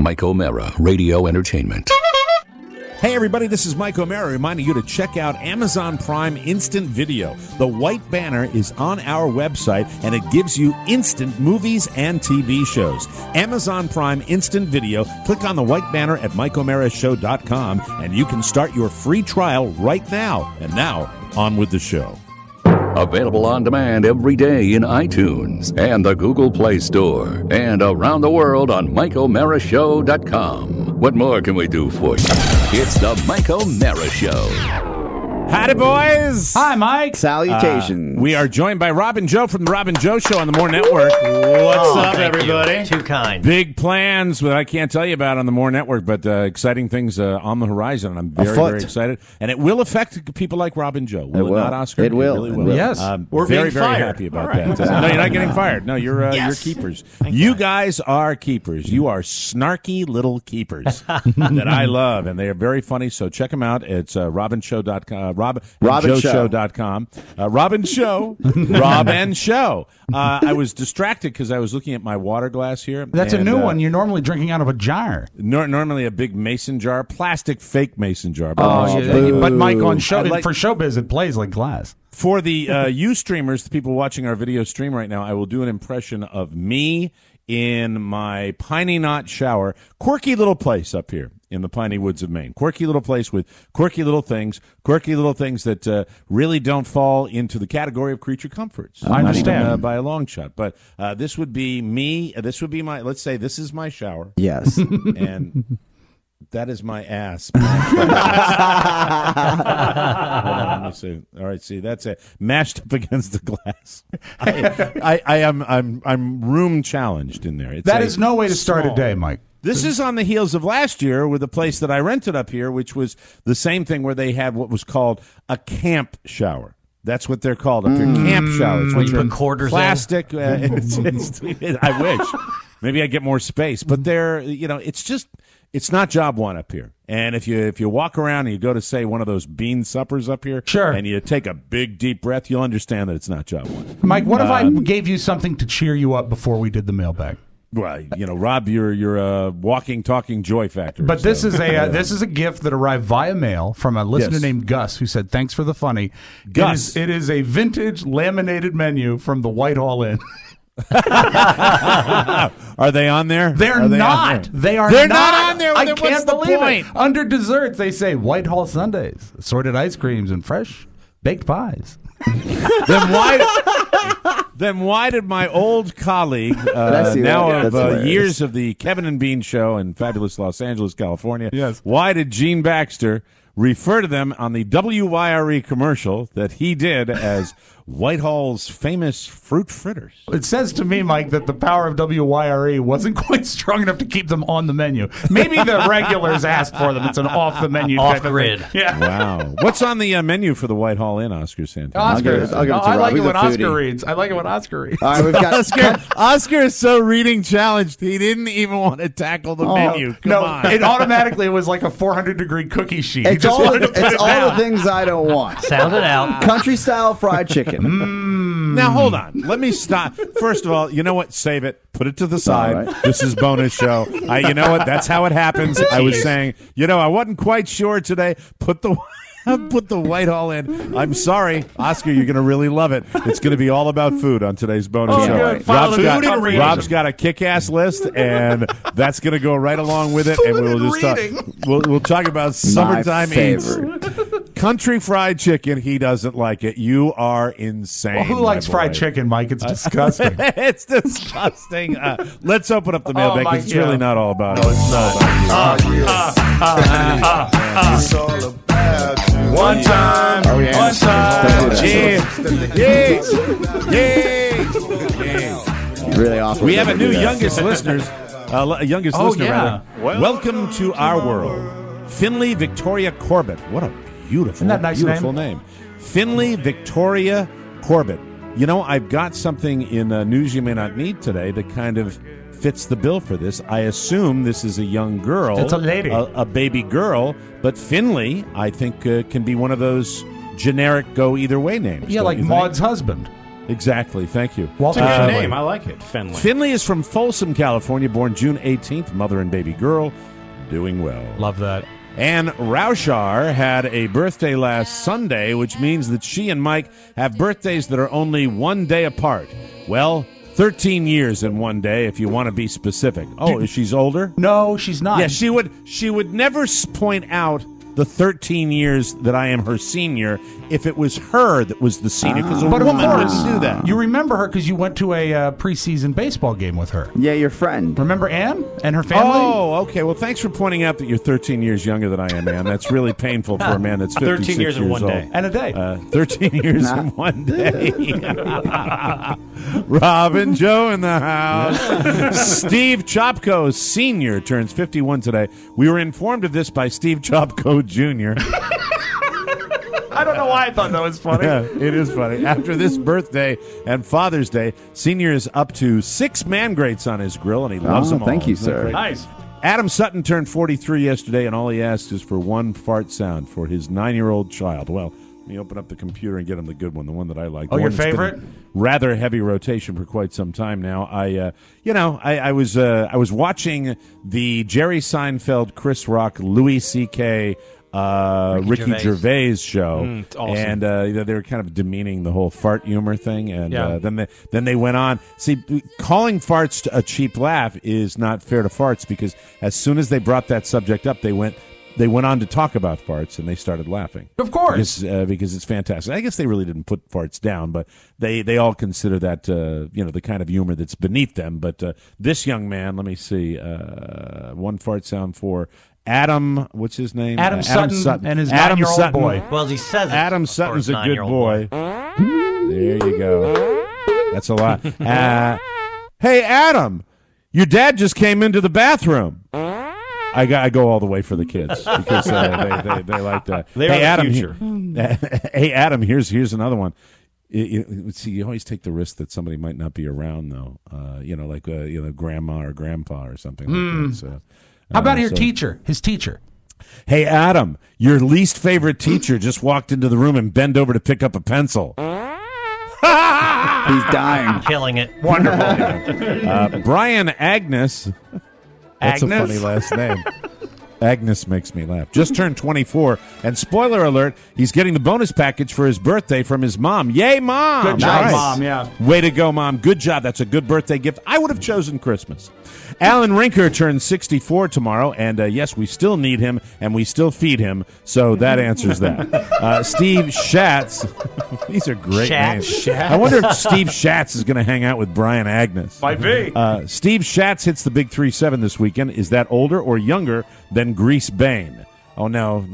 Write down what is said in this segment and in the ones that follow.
Mike O'Mara, Radio Entertainment. Hey everybody, this is Mike O'Mara reminding you to check out Amazon Prime Instant Video. The white banner is on our website and it gives you instant movies and TV shows. Amazon Prime Instant Video. Click on the white banner at MikeO'MaraShow.com and you can start your free trial right now. And now, on with the show. Available on demand every day in iTunes and the Google Play Store and around the world on MikeO'MaraShow.com. What more can we do for you? It's the Mike O'Mara Show. Howdy, boys. Hi, Mike. Salutations. We are joined by Rob and Joe from the Rob and Joe Show on the More Network. What's up, everybody? You. Too kind. Big plans that I can't tell you about on the More Network, but exciting things on the horizon. I'm very excited. And it will affect people like Rob and Joe. Will it not, Oscar? It will. Really will. Yes. We're very happy about that. No, you're not getting fired. No, you're keepers. You guys are keepers. You are snarky little keepers that I love, and they are very funny, so check them out. It's robinshow.com. RobandJoeShow.com. Rob and Show. Rob and Show. I was distracted because I was looking at my water glass here. That's a new one. You're normally drinking out of a jar. Normally a big mason jar, plastic fake mason jar. But Mike, on show for showbiz, it plays like glass. For the you streamers, the people watching our video stream right now, I will do an impression of me in my Piney Knot shower. Quirky little place up here in the Piney Woods of Maine. Quirky little place with quirky little things that really don't fall into the category of creature comforts. I understand. Not even, by a long shot. But this would be me. This would be my, let's say this is my shower. Yes. And that is my ass. Let me see. All right, see, that's it. Mashed up against the glass. I'm room challenged in there. That is no way to start a day, Mike. This is on the heels of last year with a place that I rented up here, which was the same thing where they had what was called a camp shower. That's what they're called up here, camp showers. When you put quarters plastic. I wish. Maybe I get more space. But they're, it's not job one up here. And if you walk around and you go to, say, one of those bean suppers up here, sure, and you take a big, deep breath, you'll understand that it's not job one. Mike, what if I gave you something to cheer you up before we did the mailbag? Well, Rob, you're a walking, talking joy factor. But this is a gift that arrived via mail from a listener named Gus, who said, "Thanks for the funny." Gus, it is a vintage laminated menu from the Whitehall Inn. Are they on there? They're not. They're not on there. I can't believe it. Under desserts, they say Whitehall Sundays, assorted ice creams, and fresh baked pies. Then why did my old colleague, years of the Kevin and Bean Show in fabulous Los Angeles, California, why did Gene Baxter refer to them on the WYRE commercial that he did as Whitehall's famous fruit fritters? It says to me, Mike, that the power of WYRE wasn't quite strong enough to keep them on the menu. Maybe the regulars asked for them. It's an off-the-menu off grid. Yeah. Wow. What's on the menu for the Whitehall Inn, Oscar Santana? I like it when Oscar reads. All right, we've got Oscar is so reading challenged, he didn't even want to tackle the menu. Come on. It automatically was like a 400-degree cookie sheet. It's all the things I don't want. Sound it out. Country-style fried chicken. Now, hold on. Let me stop. First of all, you know what? Save it. Put it to the side. Right. This is bonus show. You know what? That's how it happens. I was saying, I wasn't quite sure today. Put the Whitehall in. I'm sorry, Oscar, you're going to really love it. It's going to be all about food on today's bonus show. Good. Rob's got a kick-ass list, and that's going to go right along with it. Food and we'll just we'll talk about summertime eats. Country fried chicken. He doesn't like it. You are insane. Well, who likes fried chicken, Mike? It's disgusting. It's disgusting. Let's open up the mailbag. It's really not all about it. It's all about one time. Oh, yeah. One time. Yeah. Really awful. We have a new youngest listener. Rather. Welcome to our world. Finley Victoria Corbett. What a beautiful name. Finley Victoria Corbett. I've got something in news you may not need today that kind of fits the bill for this. I assume this is a young girl. It's a lady. A baby girl. But Finley, I think, can be one of those generic go-either-way names. Yeah, like Maud's husband. Exactly. Thank you. Walter It's a good Finley. name. I like it. Finley. Finley is from Folsom, California, born June 18th, mother and baby girl, doing well. Love that. Ann Rauschar had a birthday last Sunday, which means that she and Mike have birthdays that are only one day apart. Well, 13 years in one day, if you want to be specific. Oh, is she's older? No, she's not. Yeah, she would never point out the 13 years that I am her senior if it was her that was the senior, because a But of woman course, wouldn't do that. You remember her because you went to a preseason baseball game with her. Yeah, your friend. Remember Ann and her family? Oh, okay. Well, thanks for pointing out that you're 13 years younger than I am, man. That's really painful for a man that's 56 13 years in one old. day. And a day. 13 years in one day. Robin Joe in the house. Steve Chopko Sr. turns 51 today. We were informed of this by Steve Chopko Jr. I don't know why I thought that was funny. Yeah, it is funny. After this birthday and Father's Day, Senior is up to 6 man greats on his grill, and he loves them all. Thank you, Isn't that sir. great? Nice. Adam Sutton turned 43 yesterday, and all he asked is for one fart sound for his 9-year-old child. Well, let me open up the computer and get him the good one, the one that I like. Oh, The your one that's been favorite? in rather heavy rotation for quite some time now. I was watching the Jerry Seinfeld, Chris Rock, Louis C.K., Ricky Gervais show, it's awesome. and they were kind of demeaning the whole fart humor thing, and Yeah. then they went on. See, calling farts a cheap laugh is not fair to farts, because as soon as they brought that subject up, they went on to talk about farts, and they started laughing. Of course. Because it's fantastic. I guess they really didn't put farts down, but they all consider that the kind of humor that's beneath them. But this young man, let me see, one fart sound for Adam. What's his name? Adam Sutton and his Adam 9-year-old Sutton. boy. Well, as he says it. Adam or Sutton's his a good 9-year-old boy. There you go. That's a lot. Hey, Adam, your dad just came into the bathroom. I go all the way for the kids because they like that. They hey, are Adam, the future. Hey, Adam, here's another one. See, you always take the risk that somebody might not be around, though. Like grandma or grandpa or something like that. So, How about your teacher? His teacher. Hey, Adam, your least favorite teacher just walked into the room and bent over to pick up a pencil. He's dying. Killing it. Wonderful. Brian Agnes. That's Agnes? a funny last name. Agnes makes me laugh. Just turned 24, and spoiler alert, he's getting the bonus package for his birthday from his mom. Yay, Mom! Good job, Nice. Mom, yeah. Way to go, Mom. Good job. That's a good birthday gift. I would have chosen Christmas. Alan Rinker turns 64 tomorrow, and yes, we still need him, and we still feed him, so that answers that. Steve Schatz. These are great Schatz. names. I wonder if Steve Schatz is going to hang out with Brian Agnes. Might be. Steve Schatz hits the big 3-7 this weekend. Is that older or younger than Grease Bane? Oh, no.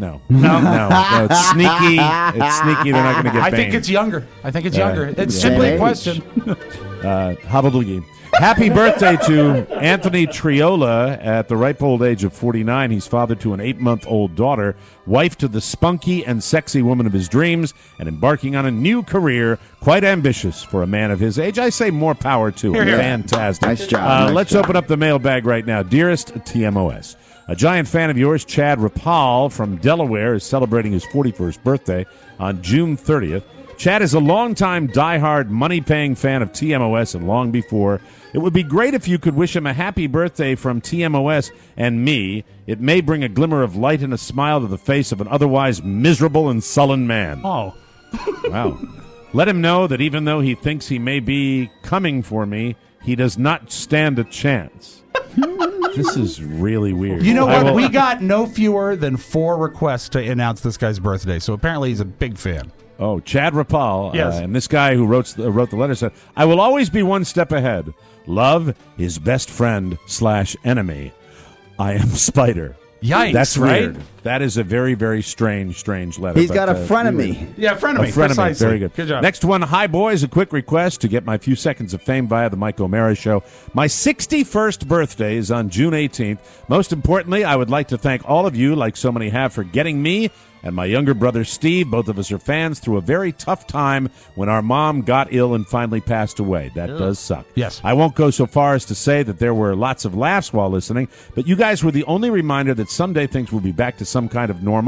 It's sneaky. It's sneaky. They're not going to get I Bane. think it's younger. It's yeah. simply a Age. question. Hallelujah. Happy birthday to Anthony Triola at the ripe old age of 49. He's father to an 8-month-old daughter, wife to the spunky and sexy woman of his dreams, and embarking on a new career, quite ambitious for a man of his age. I say more power to him. Fantastic. Nice job. Nice Let's job. open up the mailbag right now. Dearest TMOS, a giant fan of yours, Chad Rapal from Delaware, is celebrating his 41st birthday on June 30th. Chad is a longtime diehard money-paying fan of TMOS and long before. It would be great if you could wish him a happy birthday from TMOS and me. It may bring a glimmer of light and a smile to the face of an otherwise miserable and sullen man. Oh. Wow. Let him know that even though he thinks he may be coming for me, he does not stand a chance. This is really weird. You know I what? will- We got no fewer than 4 requests to announce this guy's birthday, so apparently he's a big fan. Oh, Chad Rapal. Yes. And this guy who wrote the letter said, I will always be one step ahead. Love his best friend / enemy. I am Spider. Yikes, That's right? weird. That is a very, very strange letter. He's but, got a frenemy. Yeah, friend A of me. frenemy. Precisely. Very good. Good job. Next one. Hi, boys. A quick request to get my few seconds of fame via the Mike O'Mara Show. My 61st birthday is on June 18th. Most importantly, I would like to thank all of you, like so many have, for getting me and my younger brother Steve, both of us are fans, through a very tough time when our mom got ill and finally passed away. That does suck. Yes. I won't go so far as to say that there were lots of laughs while listening, but you guys were the only reminder that someday things will be back to some kind of normal.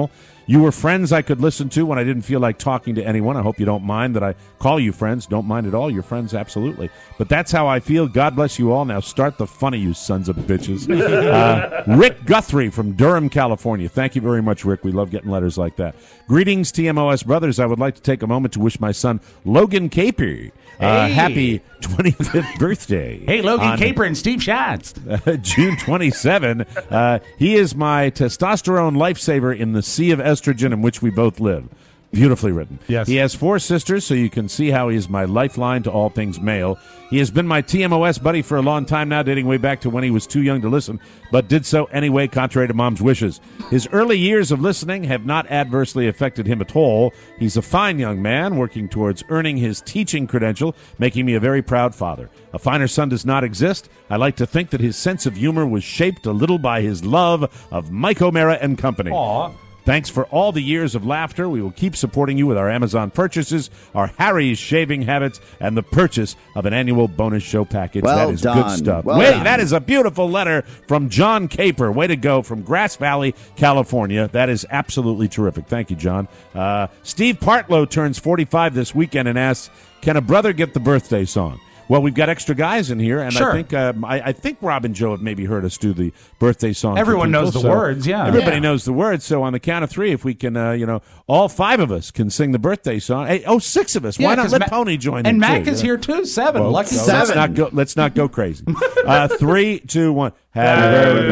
You were friends I could listen to when I didn't feel like talking to anyone. I hope you don't mind that I call you friends. Don't mind at all. You're friends, absolutely. But that's how I feel. God bless you all. Now start the funny, you sons of bitches. Rick Guthrie from Durham, California. Thank you very much, Rick. We love getting letters like that. Greetings, TMOS brothers. I would like to take a moment to wish my son, Logan Caper, happy 25th birthday. Hey, Logan Caper and Steve Schatz. June 27. He is my testosterone lifesaver in the sea of estrogen in which we both live. Beautifully written. Yes. He has 4 sisters, so you can see how he is my lifeline to all things male. He has been my TMOS buddy for a long time now, dating way back to when he was too young to listen, but did so anyway, contrary to Mom's wishes. His early years of listening have not adversely affected him at all. He's a fine young man, working towards earning his teaching credential, making me a very proud father. A finer son does not exist. I like to think that his sense of humor was shaped a little by his love of Mike O'Mara and Company. Aw. Thanks for all the years of laughter. We will keep supporting you with our Amazon purchases, our Harry's shaving habits, and the purchase of an annual bonus show package. Well that is done. good stuff. Well Wait, done. that is a beautiful letter from John Caper. Way to go from Grass Valley, California. That is absolutely terrific. Thank you, John. Steve Partlow turns 45 this weekend and asks, can a brother get the birthday song? Well, we've got extra guys in here, and Sure. I think Rob and Joe have maybe heard us do the birthday song. for Everyone people, knows the so words, yeah. Everybody Yeah. knows the words, so on the count of 3, if we can, all 5 of us can sing the birthday song. Hey, 6 of us. Why not 'cause let Ma- Pony join And in, Mac too, is here, too. 7. Well, Lucky so 7. Let's not go crazy. 3, 2, 1. Happy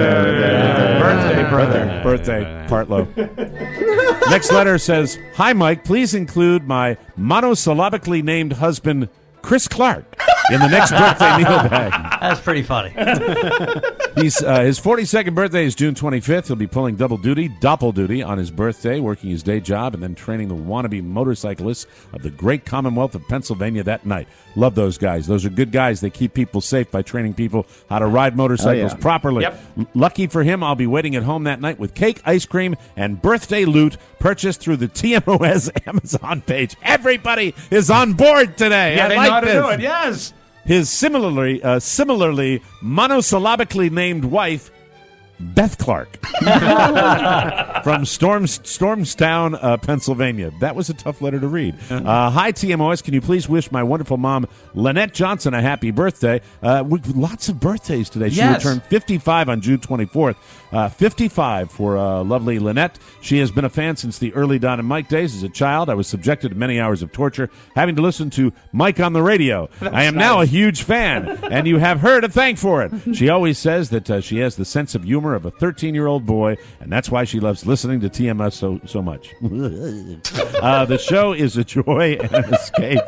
birthday, Partlow. Next letter says, "Hi, Mike. Please include my monosyllabically named husband, Chris Clark, in the next birthday meal bag." That's pretty funny. His 42nd birthday is June 25th. He'll be pulling double duty on his birthday, working his day job, and then training the wannabe motorcyclists of the great Commonwealth of Pennsylvania that night. Love those guys. Those are good guys. They keep people safe by training people how to ride motorcycles properly. Yep. Lucky for him, I'll be waiting at home that night with cake, ice cream, and birthday loot purchased through the TMOS Amazon page. Everybody is on board today. Yeah, I they like know how to this. do it. Yes. His similarly monosyllabically named wife, Beth Clark, from Stormstown, Pennsylvania. That was a tough letter to read. Hi, TMOS. Can you please wish my wonderful mom, Lynette Johnson, a happy birthday? Lots of birthdays today. She Yes. returned 55 on June 24th. 55 for lovely Lynette. She has been a fan since the early Don and Mike days. As a child, I was subjected to many hours of torture, having to listen to Mike on the radio. I am now a huge fan, and you have her to thank for it. She always says that she has the sense of humor of a 13-year-old boy, and that's why she loves listening to TMS so much. The show is a joy and an escape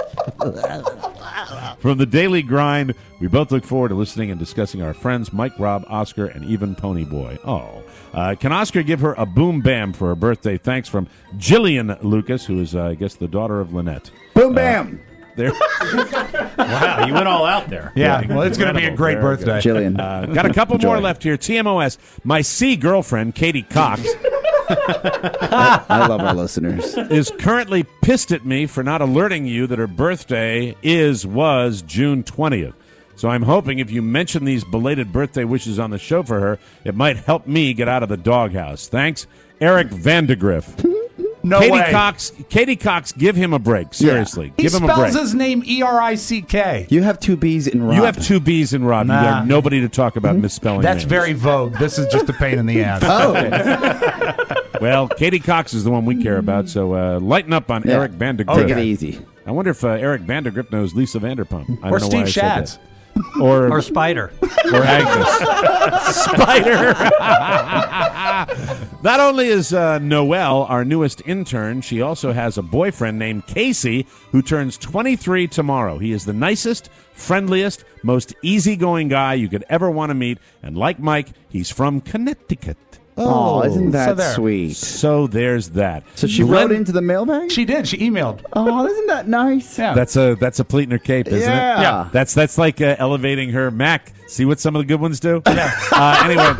from the daily grind. We both look forward to listening and discussing our friends Mike, Rob, Oscar, and even Pony Boy. Can Oscar give her a boom bam for her birthday? Thanks from Jillian Lucas, who is, I guess, the daughter of Lynette. Boom, bam. There. Wow, you went all out there. Yeah, well, it's going to be a great Very good. birthday. Jillian. Got a couple more Joy. left here. TMOS. My C girlfriend, Katie Cox, I love our listeners. is currently pissed at me for not alerting you that her birthday was June 20th. So I'm hoping if you mention these belated birthday wishes on the show for her, it might help me get out of the doghouse. Thanks, Eric Vandegrift. No way. Katie Cox, give him a break. Seriously, He give him a break. spells his name Erick. You have 2 B's in Rob. You have 2 B's in Rob. You Nah. have nobody to talk about misspelling That's names. very vogue. This is just a pain in the ass. Well, Katie Cox is the one we care about, so lighten up on Yeah. Eric Vandegrift. Take it easy. I wonder if Eric Vandegrift knows Lisa Vanderpump. I Or don't know why Steve I said Schatz. that. Or Or Spider. Agnes. Spider. Not only is Noelle our newest intern, she also has a boyfriend named Casey who turns 23 tomorrow. He is the nicest, friendliest, most easygoing guy you could ever want to meet. And like Mike, he's from Connecticut. Oh, isn't that there. sweet? So there's that. So she Glenn- wrote into the mailbag? She did. She emailed. Oh, isn't that nice? Yeah. That's a pleat in her cape, isn't Yeah. it? Yeah. That's like elevating her. Mac, see what some of the good ones do? Yeah. Anyway.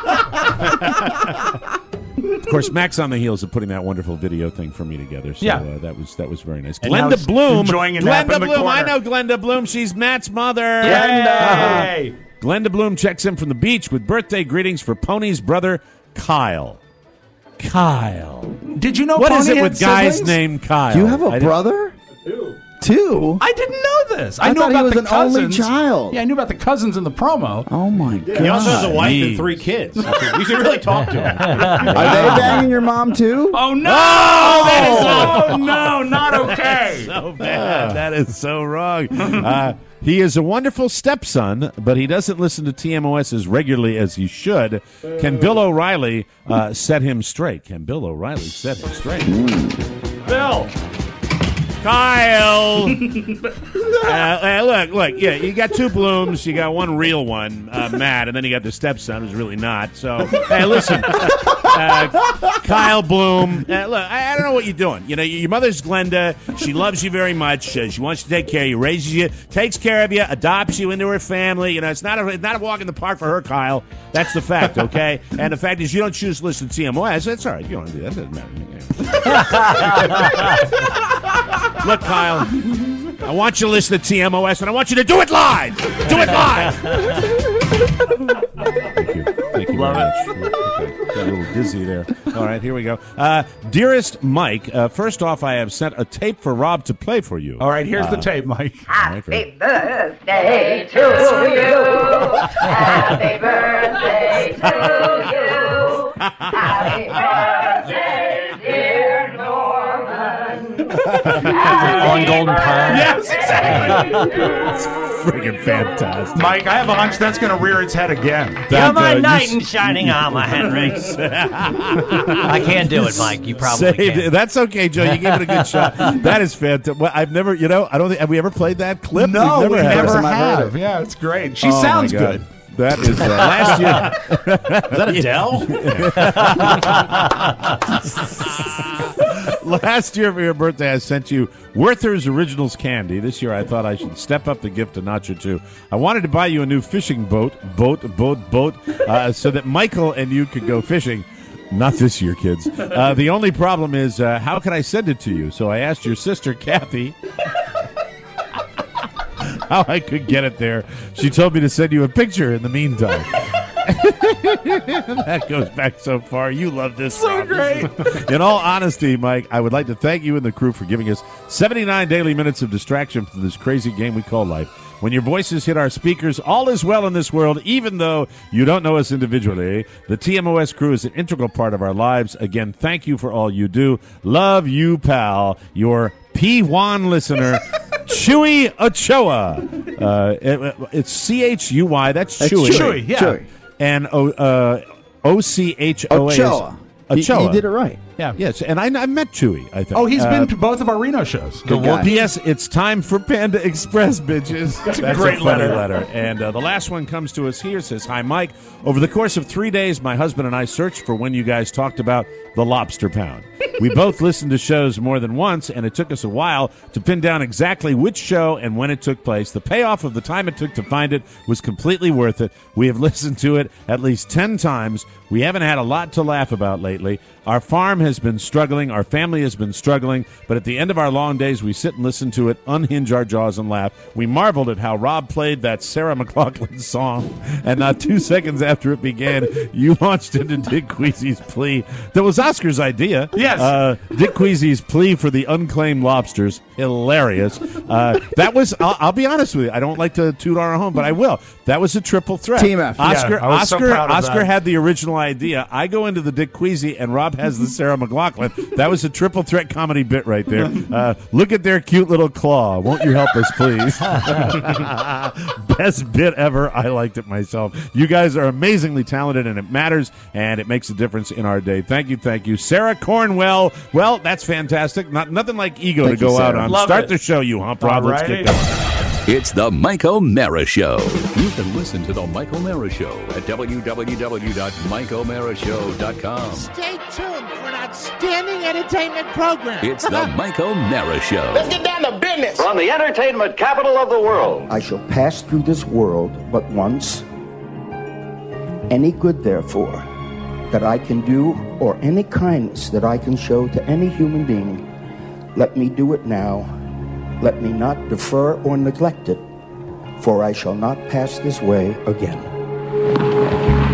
Of course, Mac's on the heels of putting that wonderful video thing for me together. So Yeah. that was very nice. And now Glenda it's Bloom. enjoying a nap Glenda in the Bloom. I corner. know Glenda Bloom. She's Matt's mother. Hey. Glenda Bloom checks in from the beach with birthday greetings for Pony's brother, Kyle. Kyle. Did you know What Pony is it had with guys siblings? named Kyle? Do you have a I didn't- brother? Two? I didn't know this. I knew thought he about was the an only cousins. child. Yeah, I knew about the cousins in the promo. Oh my god! He also has a wife Jeez. and 3 kids. You should really talk to him. Are they banging your mom too? Oh no! That is no, not okay. So bad. That is so wrong. He is a wonderful stepson, but he doesn't listen to TMOS as regularly as he should. Can Bill O'Reilly set him straight? Can Bill O'Reilly set him straight? Bill. Kyle! Look, yeah, you got 2 blooms, you got 1 real one, Matt, and then you got the stepson who's really not. So, hey, listen, Kyle Bloom, look, I don't know what you're doing. You know, your mother's Glenda. She loves you very much. She wants to take care of you, raises you, takes care of you, adopts you into her family. You know, it's not a walk in the park for her, Kyle. That's the fact, okay? And the fact is you don't choose to listen to TMOS. That's all right. You don't want to do that. That doesn't matter. Look, Kyle, I want you to listen to TMOS, and I want you to do it live. Do it live. Thank you. Thank you very much. Okay. Got a little dizzy there. All right, here we go. Dearest Mike, first off, I have sent a tape for Rob to play for you. All right, here's the tape, Mike. Happy birthday to you. Happy birthday to you. Happy birthday, dear Norman. On Golden Pond. Yes, exactly. It's freaking fantastic. Mike, I have a hunch that's going to rear its head again. You're my you knight in shining armor, Henry. I can't do it, Mike. You probably can. That's okay, Joe. You gave it a good shot. That is fantastic. Well, I've never, I don't think, have we ever played that clip? No, we had it. never I've heard have. Yeah, it's great. She Oh, my sounds God. good. That is last year. Is that Adele? Last year for your birthday, I sent you Werther's Originals candy. This year, I thought I should step up the gift a notch or two. I wanted to buy you a new fishing boat, so that Michael and you could go fishing. Not this year, kids. The only problem is, how can I send it to you? So I asked your sister, Kathy, how I could get it there. She told me to send you a picture in the meantime. That goes back so far. You love this. So great. In all honesty, Mike, I would like to thank you and the crew for giving us 79 daily minutes of distraction from this crazy game we call life. When your voices hit our speakers, all is well in this world, even though you don't know us individually. The TMOS crew is an integral part of our lives. Again, thank you for all you do. Love you, pal. Your P1 listener, Chewy Ochoa. It's C-H-U-Y. That's Chewy. Chewy, yeah. Chewy. And O-C-H-O-A. Ochoa. Ochoa. He did it right. Yeah. Yes, and I met Chewy, I think. Oh, he's been to both of our Reno shows. Good guy. P.S. It's time for Panda Express, bitches. That's a great funny letter. And the last one comes to us here. It says, Hi, Mike. Over the course of 3 days, my husband and I searched for when you guys talked about the Lobster Pound. We both listened to shows more than once, and it took us a while to pin down exactly which show and when it took place. The payoff of the time it took to find it was completely worth it. We have listened to it at least 10 times. We haven't had a lot to laugh about lately. Our farm has been struggling. Our family has been struggling. But at the end of our long days, we sit and listen to it, unhinge our jaws, and laugh. We marveled at how Rob played that Sarah McLachlan song. And not 2 seconds after it began, you launched into Dick Queasy's plea. That was Oscar's idea. Yes. Dick Queasy's plea for the unclaimed lobsters. Hilarious. That was, I'll be honest with you, I don't like to toot our home, but I will. That was a triple threat. Team effort. Oscar, Yeah, I was so proud of Oscar that. had the original idea. I go into the Dick Queasy, and Rob has the Sarah McLachlan. That was a triple threat comedy bit right there. Look at their cute little claw. Won't you help us, please? Best bit ever. I liked it myself. You guys are amazingly talented, and it matters, and it makes a difference in our day. Thank you, thank you. Sarah Cornwell. Well, that's fantastic. Nothing like ego Thank to go you, out Sarah. on. Love Start it. the show, you hump, Rob. Let's get Alrighty. going. It's the Mike O'Mara Show. You can listen to the Mike O'Mara Show at www.mikeomarashow.com. Stay tuned for an outstanding entertainment program. It's the Mike O'Mara Show. Get down to business. From the entertainment capital of the world. I shall pass through this world but once. Any good, therefore, that I can do, or any kindness that I can show to any human being, let me do it now. Let me not defer or neglect it, for I shall not pass this way again.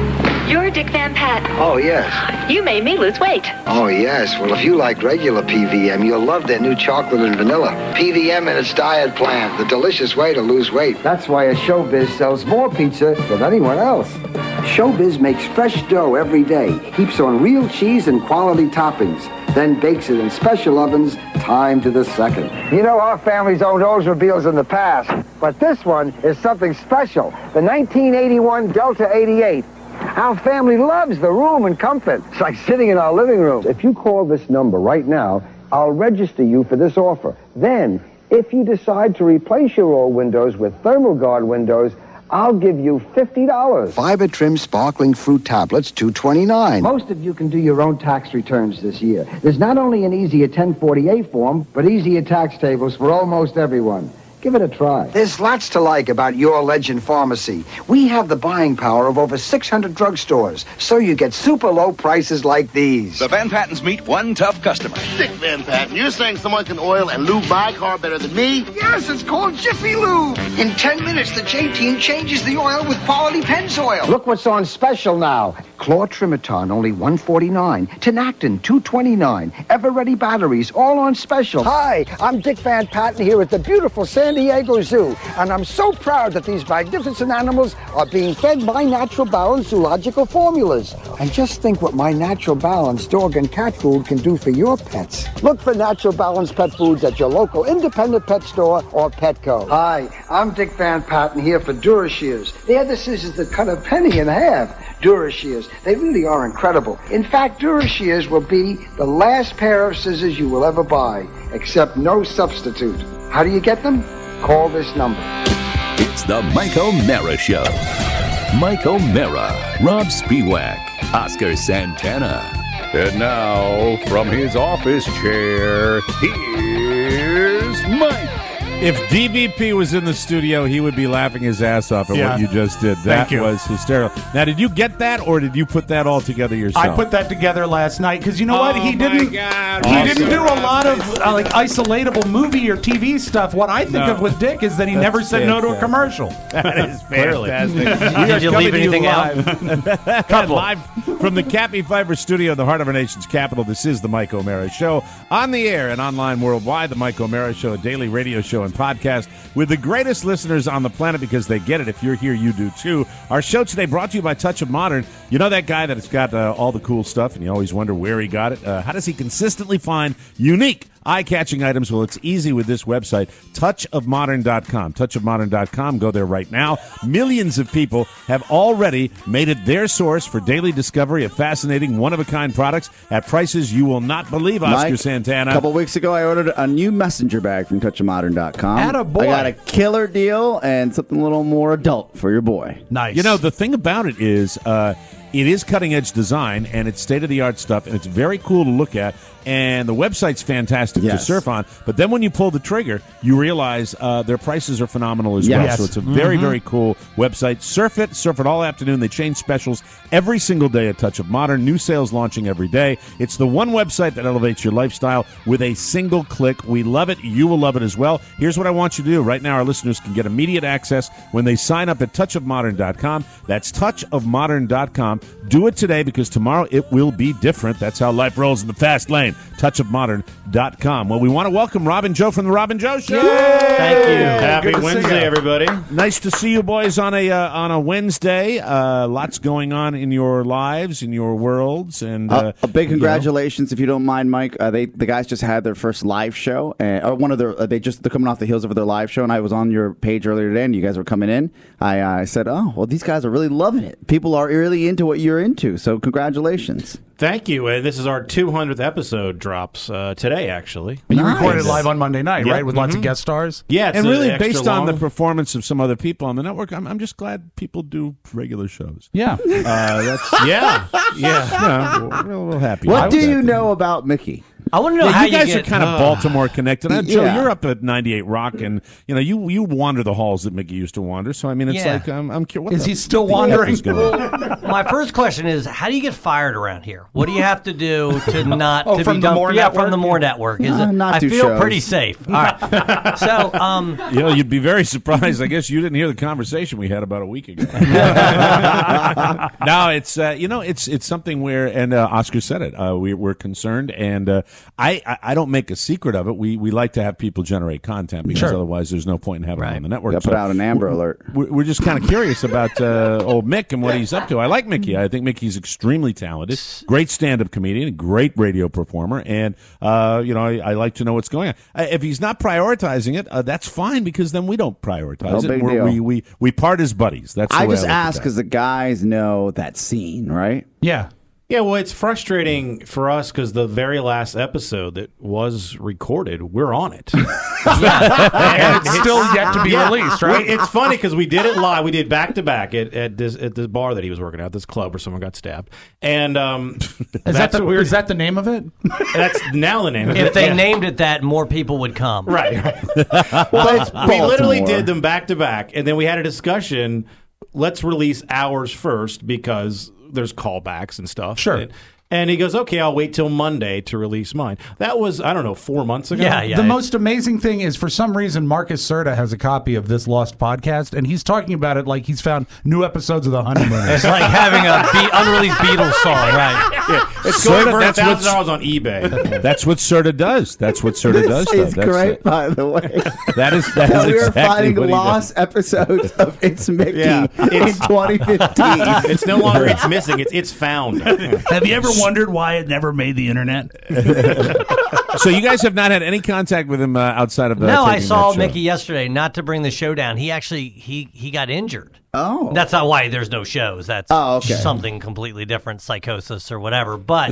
You're Dick Van Patten. Oh, yes. You made me lose weight. Oh, yes. Well, if you like regular PVM, you'll love their new chocolate and vanilla. PVM and its diet plan, the delicious way to lose weight. That's why a Showbiz sells more pizza than anyone else. Showbiz makes fresh dough every day, heaps on real cheese and quality toppings, then bakes it in special ovens, time to the second. You know, our family's owned Oldsmobiles in the past, but this one is something special. The 1981 Delta 88. Our family loves the room and comfort. It's like sitting in our living room. If you call this number right now, I'll register you for this offer. Then, if you decide to replace your old windows with ThermalGuard windows, I'll give you $50. Fiber trim sparkling fruit tablets, $2.29. Most of you can do your own tax returns this year. There's not only an easier 1048 form, but easier tax tables for almost everyone. Give it a try. There's lots to like about Your Legend Pharmacy. We have the buying power of over 600 drugstores, so you get super low prices like these. The Van Pattens meet one tough customer. Dick Van Patten, you're saying someone can oil and lube my car better than me? Yes, it's called Jiffy Lube. In 10 minutes, the J-Team changes the oil with quality Pennzoil. Look what's on special now. Chlortrimeton, only $149. Tinactin, $229. Ever-Ready batteries, all on special. Hi, I'm Dick Van Patten here at the beautiful San Diego Zoo, and I'm so proud that these magnificent animals are being fed by Natural Balance zoological formulas. And just think what my Natural Balance dog and cat food can do for your pets. Look for Natural Balance pet foods at your local independent pet store or Petco. Hi, I'm Dick Van Patten here for DuraShears. They're the scissors that cut a penny in half. DuraShears, they really are incredible. In fact, DuraShears will be the last pair of scissors you will ever buy, except no substitute. How do you get them? Call this number. It's the Mike O'Mara Show. Mike O'Mara, Rob Spiewak, Oscar Santana. And now, from his office chair, here's Mike. If DVP was in the studio, he would be laughing his ass off at what you just did. That was hysterical. Now, did you get that, or did you put that all together yourself? I put that together last night because you know what? He didn't do a lot of like isolatable movie or TV stuff. What I think of with Dick is that he never said no to a commercial. That is fantastic. Did you leave anything out? Live from the Cappy Pfeiffer studio in the heart of our nation's capital, this is the Mike O'Mara Show. On the air and online worldwide, the Mike O'Mara Show, a daily radio show and podcast with the greatest listeners on the planet because they get it. If you're here, you do too. Our show today brought to you by Touch of Modern. You know that guy that's got all the cool stuff and you always wonder where he got it? How does he consistently find unique, eye-catching items? Well, it's easy with this website, touchofmodern.com. Touchofmodern.com. Go there right now. Millions of people have already made it their source for daily discovery of fascinating, one-of-a-kind products at prices you will not believe, Oscar Mike, Santana. A couple weeks ago, I ordered a new messenger bag from touchofmodern.com. Attaboy. I got a killer deal and something a little more adult for your boy. Nice. You know, the thing about it is cutting-edge design, and it's state-of-the-art stuff, and it's very cool to look at, and the website's fantastic to surf on. But then when you pull the trigger, you realize their prices are phenomenal as well. So it's a very, very cool website. Surf it all afternoon. They change specials every single day at Touch of Modern. New sales launching every day. It's the one website that elevates your lifestyle with a single click. We love it. You will love it as well. Here's what I want you to do. Right now, our listeners can get immediate access when they sign up at touchofmodern.com. That's touchofmodern.com. Do it today because tomorrow it will be different. That's how life rolls in the fast lane. Touchofmodern.com. Well, we want to welcome Rob and Joe from the Rob and Joe Show. Thank you. Happy Wednesday, everybody. Nice to see you boys on a Wednesday. Lots going on in your lives, in your worlds, and a big congratulations, if you don't mind, Mike. The guys just had their first live show, or one of their. They're coming off the heels of their live show, and I was on your page earlier today, and you guys were coming in. I said, "Oh, well, these guys are really loving it. People are really into what you're into." So, congratulations. Thank you. This is our 200th episode drops today, actually. You recorded live on Monday night, right, with lots of guest stars? Yeah, and really based on the performance of some other people on the network, I'm just glad people do regular shows. Yeah. That's we're real happy. What do you know about Mickey? I want to know Yeah, how you guys get, are kind of Baltimore connected. Joe, Yeah. you're up at 98 Rock, and you wander the halls that Mickey used to wander. So I mean, it's Yeah. like I'm curious. Is he still wandering? My first question is, how do you get fired around here? What do you have to do to not to from be the dumped? Moore Yeah, Network? from the Moore Network. Is it, not I do feel shows. pretty safe. All right. So, You'd be very surprised. I guess you didn't hear the conversation we had about a week ago. No, it's it's something where, and Oscar said it. We're concerned, and I don't make a secret of it. We like to have people generate content because otherwise there's no point in having them on the network. Got to put out an Amber Alert. We're just kind of curious about old Mick and what he's up to. I like Mickey. I think Mickey's extremely talented, great stand-up comedian, great radio performer, and I like to know what's going on. If he's not prioritizing it, that's fine because then we don't prioritize it. big deal. We part as buddies. That's the I way just look at ask that. because the guys know that scene, right? Yeah. Yeah, well, it's frustrating for us because the very last episode that was recorded, we're on it. And it's still yet to be released, right? It's funny because we did it live. We did back-to-back at this bar that he was working at, this club where someone got stabbed. And Is that the name of it? That's now the name of it. if they named it that, more people would come. Right. Well, we literally did them back-to-back, and then we had a discussion, let's release ours first because there's callbacks and stuff. Sure. And he goes, okay, I'll wait till Monday to release mine. That was, I don't know, 4 months ago. Yeah. The most amazing thing is, for some reason, Marcus Serta has a copy of this lost podcast, and he's talking about it like he's found new episodes of The Honeymooners. It's like having a unreleased Beatles song, right? Yeah. It's going for $1,000 on eBay. That's what Serta does. That's what Serta does. It's That's great, by the way. That is we are exactly finding what he lost episodes of It's Mickey Yeah. in 2015. It's no longer it's missing. It's found. Have you ever wondered why it never made the internet? So you guys have not had any contact with him outside of No, I taping saw that show? Mickey yesterday. Not to bring the show down, he actually he got injured. Oh, That's not why there's no shows. That's okay. something completely different, psychosis or whatever. But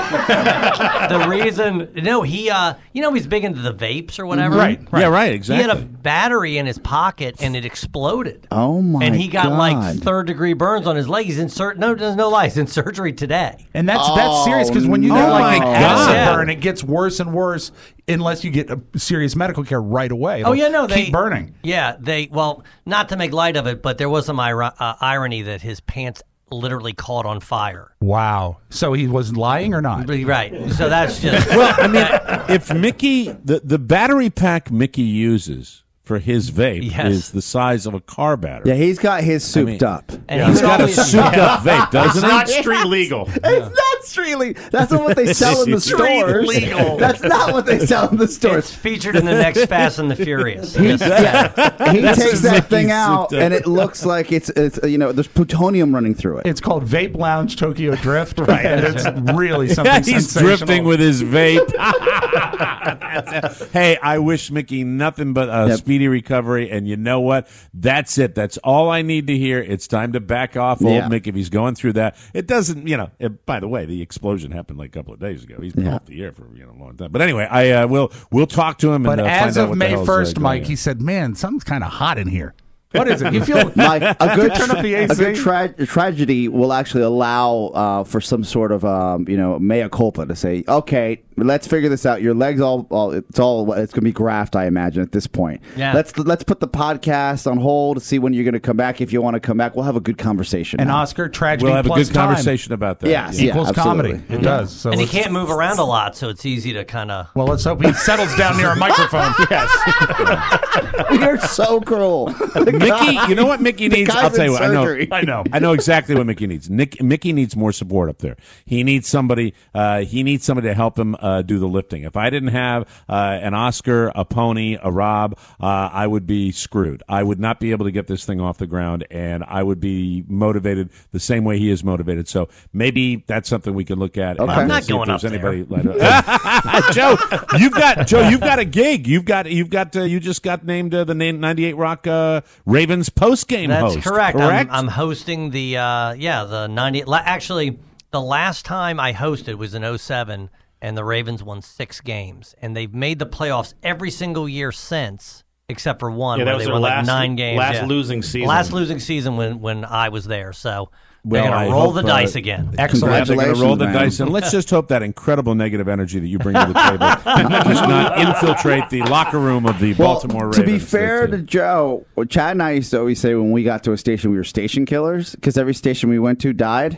the reason, he's big into the vapes or whatever. Right. Yeah, right, exactly. He had a battery in his pocket and it exploded. Oh my! And he got God. like third-degree burns on his leg. He's in He's in surgery today. And that's serious because when you get no. like an Oh, my acid God. burn, it gets worse and worse unless you get a serious medical care right away. They keep burning. Yeah, not to make light of it, but there was some irony that his pants literally caught on fire. Wow. So he was lying or not? Right. So that's just Well, I mean, if Mickey, the battery pack Mickey uses for his vape is the size of a car battery. Yeah, he's got his souped up. And He's got a souped up vape, doesn't It's he? not street legal. It's not street legal. That's not what they sell in the Street stores. legal. That's not what they sell in the It's stores. featured in the next Fast and the Furious. He takes that Mickey's thing out, souped up. and it looks like it's there's plutonium running through it. It's called Vape Lounge Tokyo Drift, right? And it's really something He's sensational. drifting with his vape. Hey, I wish Mickey nothing but a speedy recovery. And you know what? That's it. That's all I need to hear. It's time to back off old Mick if he's going through that. It doesn't, by the way, the explosion happened like a couple of days ago. He's been off the air for a long time. But anyway, we'll talk to him. But and as find out of what the May hell's, 1st, going Mike, on. he said, man, something's kind of hot in here. What is it? You feel Like a good turn up the AC? A good tragedy will actually allow for some sort of mea culpa to say, okay, let's figure this out. Your legs it's going to be graft, I imagine, at this point. Yeah. Let's put the podcast on hold to see when you're going to come back. If you want to come back, we'll have a good conversation. And now. Oscar, tragedy We'll have a plus good time conversation about that. Yes, equals absolutely. comedy. It does. So And he let's- can't move around a lot, so it's easy to kind of. Well, let's hope he settles down near a microphone. Yes. You're so cruel. Mickey, you know what Mickey needs? guy's I'll tell you what. in surgery. I know exactly what Mickey needs. Mickey needs more support up there. He needs somebody. He needs somebody to help him do the lifting. If I didn't have an Oscar, a Pony, a Rob, I would be screwed. I would not be able to get this thing off the ground, and I would be motivated the same way he is motivated. So maybe that's something we can look at. Okay. and I'm not see if going there's up anybody Joe, you've got a gig. You just got named the 98 Rock Ravens post game host. That's correct. I'm hosting the 98. Actually, the last time I hosted was in 2007, and the Ravens won 6 games, and they've made the playoffs every single year since, except for one Yeah, that where was they their won last- like 9 games. last losing season. Last losing season when I was there. So They're going to roll the dice again. Excellent. They're going to roll the dice, and let's just hope that incredible negative energy that you bring to the table does not infiltrate the locker room of the Baltimore Ravens. To be fair to Joe, Chad and I used to always say when we got to a station, we were station killers because every station we went to died.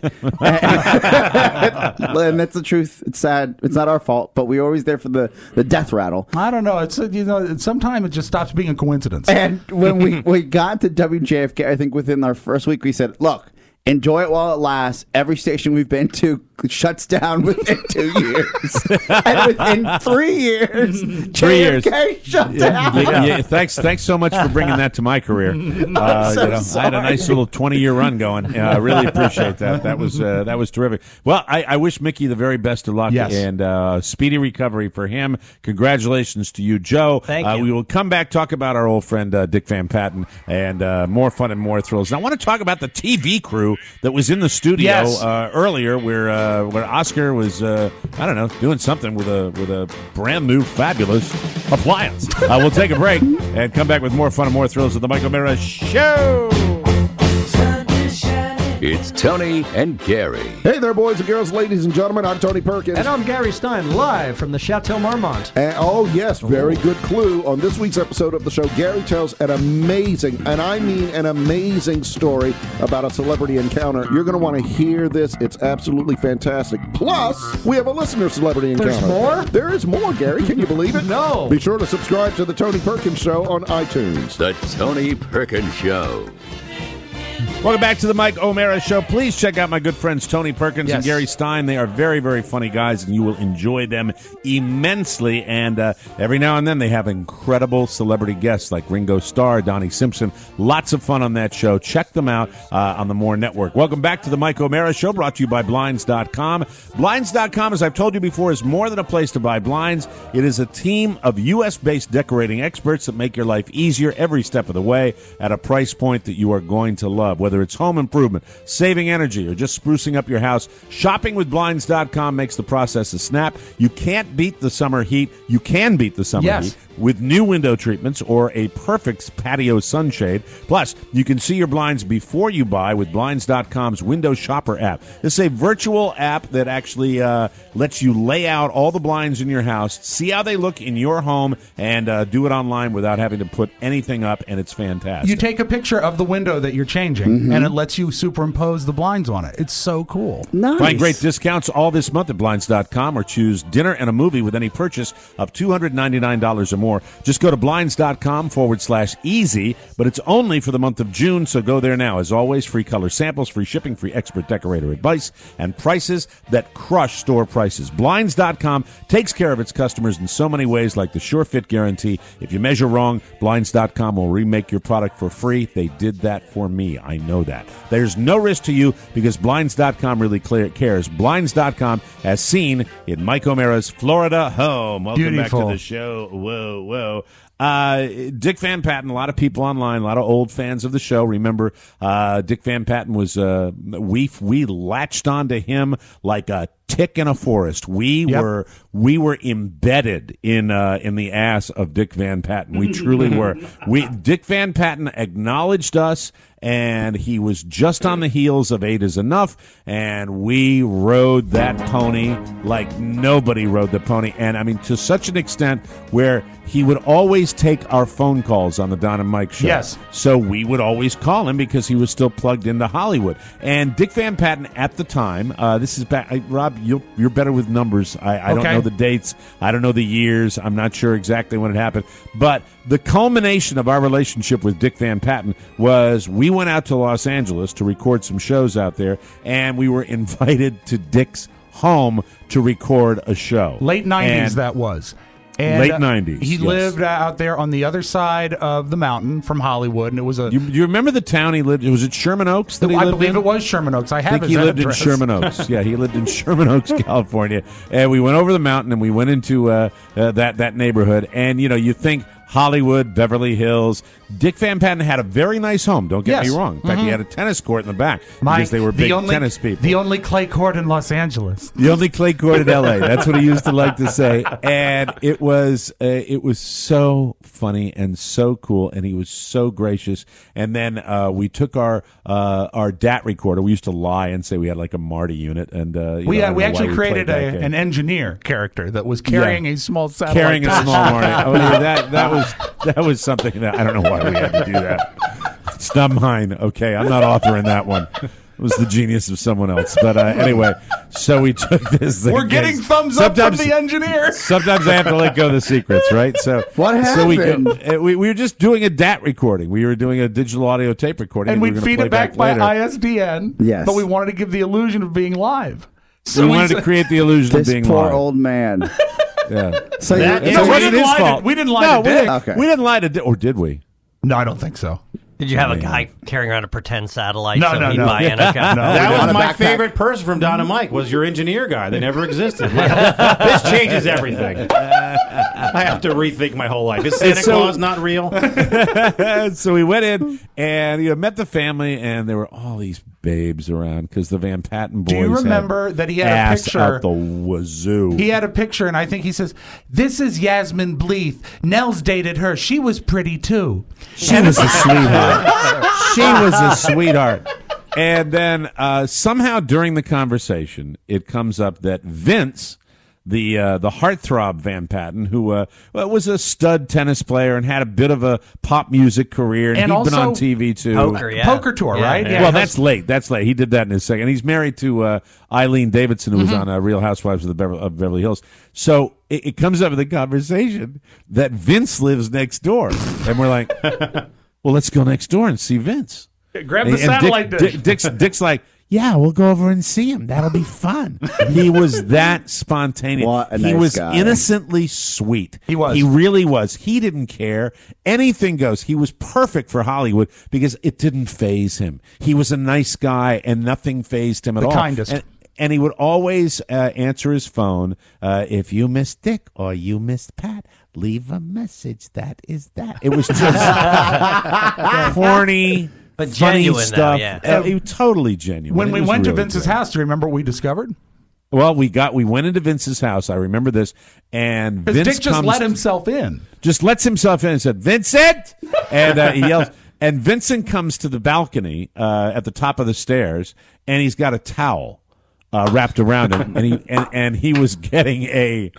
And that's the truth. It's sad. It's not our fault, but we were always there for the death rattle. I don't know. It's sometimes it just stops being a coincidence. And when we got to WJFK, I think within our first week, we said, look, enjoy it while it lasts. Every station we've been to shuts down within 2 years. And within 3 years, JFK shut down. Yeah, thanks so much for bringing that to my career. I had a nice little 20-year run going. I really appreciate that. That was terrific. Well, I wish Mickey the very best of luck and speedy recovery for him. Congratulations to you, Joe. Thank you. We will come back, talk about our old friend Dick Van Patten, and more fun and more thrills. And I want to talk about the TV crew that was in the studio earlier, where Oscar was, doing something with a brand new fabulous appliance. We'll take a break and come back with more fun and more thrills of the Mike O'Meara Show. It's Tony and Gary. Hey there, boys and girls, ladies and gentlemen. I'm Tony Perkins. And I'm Gary Stein, live from the Chateau Marmont. And, very good clue. On this week's episode of the show, Gary tells an amazing, and I mean an amazing story about a celebrity encounter. You're going to want to hear this. It's absolutely fantastic. Plus, we have a listener celebrity encounter. There's more? There is more, Gary. Can you believe it? No. Be sure to subscribe to the Tony Perkins Show on iTunes. The Tony Perkins Show. Welcome back to the Mike O'Meara Show. Please check out my good friends Tony Perkins and Gary Stein. They are very, very funny guys, and you will enjoy them immensely. And every now and then they have incredible celebrity guests like Ringo Starr, Donnie Simpson. Lots of fun on that show. Check them out on the More Network. Welcome back to the Mike O'Meara Show, brought to you by Blinds.com. Blinds.com, as I've told you before, is more than a place to buy blinds. It is a team of U.S.-based decorating experts that make your life easier every step of the way at a price point that you are going to love. Whether it's home improvement, saving energy, or just sprucing up your house, shopping with Blinds.com makes the process a snap. You can't beat the summer heat. You can beat the summer heat with new window treatments or a perfect patio sunshade. Plus, you can see your blinds before you buy with Blinds.com's Window Shopper app. It's a virtual app that actually lets you lay out all the blinds in your house, see how they look in your home, and do it online without having to put anything up, and it's fantastic. You take a picture of the window that you're changing, and it lets you superimpose the blinds on it. It's so cool. Nice. Find great discounts all this month at Blinds.com, or choose dinner and a movie with any purchase of $299 or more. Just go to Blinds.com/easy, but it's only for the month of June, so go there now. As always, free color samples, free shipping, free expert decorator advice, and prices that crush store prices. Blinds.com takes care of its customers in so many ways, like the Sure Fit Guarantee. If you measure wrong, Blinds.com will remake your product for free. They did that for me. I know that. There's no risk to you because Blinds.com really cares. Blinds.com, as seen in Mike O'Meara's Florida home. Welcome back to the show. Whoa. Dick Van Patten, a lot of people online, a lot of old fans of the show remember Dick Van Patten was we latched onto him like a tick in a forest. We were embedded in the ass of Dick Van Patten. We truly were. Dick Van Patten acknowledged us, and he was just on the heels of 8 is Enough, and we rode that pony like nobody rode the pony, and I mean to such an extent where he would always take our phone calls on the Don and Mike show. Yes. So we would always call him because he was still plugged into Hollywood. And Dick Van Patten at the time, this is back, Rob, you're better with numbers. I don't know the dates. I don't know the years. I'm not sure exactly when it happened. But the culmination of our relationship with Dick Van Patten was we went out to Los Angeles to record some shows out there, and we were invited to Dick's home to record a show. Late 90s that was. And, late 90s. He lived out there on the other side of the mountain from Hollywood, and it was a. You remember the town he lived? Was it Sherman Oaks that he lived in? I believe it was Sherman Oaks. I think he lived in Sherman Oaks. Yeah, he lived in Sherman Oaks, California. And we went over the mountain and we went into that neighborhood. And you think Hollywood, Beverly Hills, Dick Van Patten had a very nice home. Don't get me wrong. In fact, he had a tennis court in the back because they were big tennis people. The only clay court in Los Angeles. The only clay court in L.A. That's what he used to like to say. And it was so funny and so cool, and he was so gracious. And then we took our DAT recorder. We used to lie and say we had like a Marty unit, and we actually created an engineer character that was carrying a small satellite. Carrying a small Marty. Oh, yeah, that was something that I don't know why we had to do that. It's not mine. Okay, I'm not authoring that one. It was the genius of someone else. But anyway, so we took this thing. We're getting thumbs up from the engineer. Sometimes I have to let go of the secrets, right? So what happened? So we were just doing a DAT recording. We were doing a digital audio tape recording. And we'd feed it back by ISDN. Yes. But we wanted to give the illusion of being live. So we wanted to create the illusion of being live. This poor old man. Yeah. So it wasn't his fault. We didn't lie to Dick. We didn't lie to Dick. Or did we? No, I don't think so. Did you have a guy carrying around a pretend satellite? No. Buy in? Okay. That was my favorite person from Don and Mike, was your engineer guy. They never existed. This changes everything. I have to rethink my whole life. Is Santa Claus not real? So we went in and met the family, and there were all these babes around because the Van Patten boys. Do you remember that he had a picture out the wazoo? He had a picture, and I think he says, "This is Yasmin Bleeth. Nels dated her. She was pretty too. She was a sweetheart. She was a sweetheart." And then somehow during the conversation, it comes up that Vince, the heartthrob Van Patten, who was a stud tennis player and had a bit of a pop music career, and he'd been on TV too. Poker tour, right? Yeah. Well, that's late. That's late. He did that in his second. He's married to Eileen Davidson, who was on Real Housewives of Beverly Hills. So it comes up in the conversation that Vince lives next door, and we're like, well, let's go next door and see Vince. Grab the satellite dish. Dick's like, yeah, we'll go over and see him. That'll be fun. He was that spontaneous. What a he nice was guy. Innocently sweet. He was. He really was. He didn't care. Anything goes. He was perfect for Hollywood because it didn't faze him. He was a nice guy, and nothing fazed him at all. The kindest. And he would always answer his phone. If you missed Dick or you missed Pat, leave a message. That is that. It was just corny. But funny genuine, stuff. though, yeah. It was totally genuine. When It we was went to really Vince's great. house, do you remember what we discovered? Well, we went into Vince's house. I remember this, and Because Vince Dick just comes, let himself in. just lets himself in and said, "Vincent," and he yells. And Vincent comes to the balcony at the top of the stairs, and he's got a towel wrapped around him, and he was getting a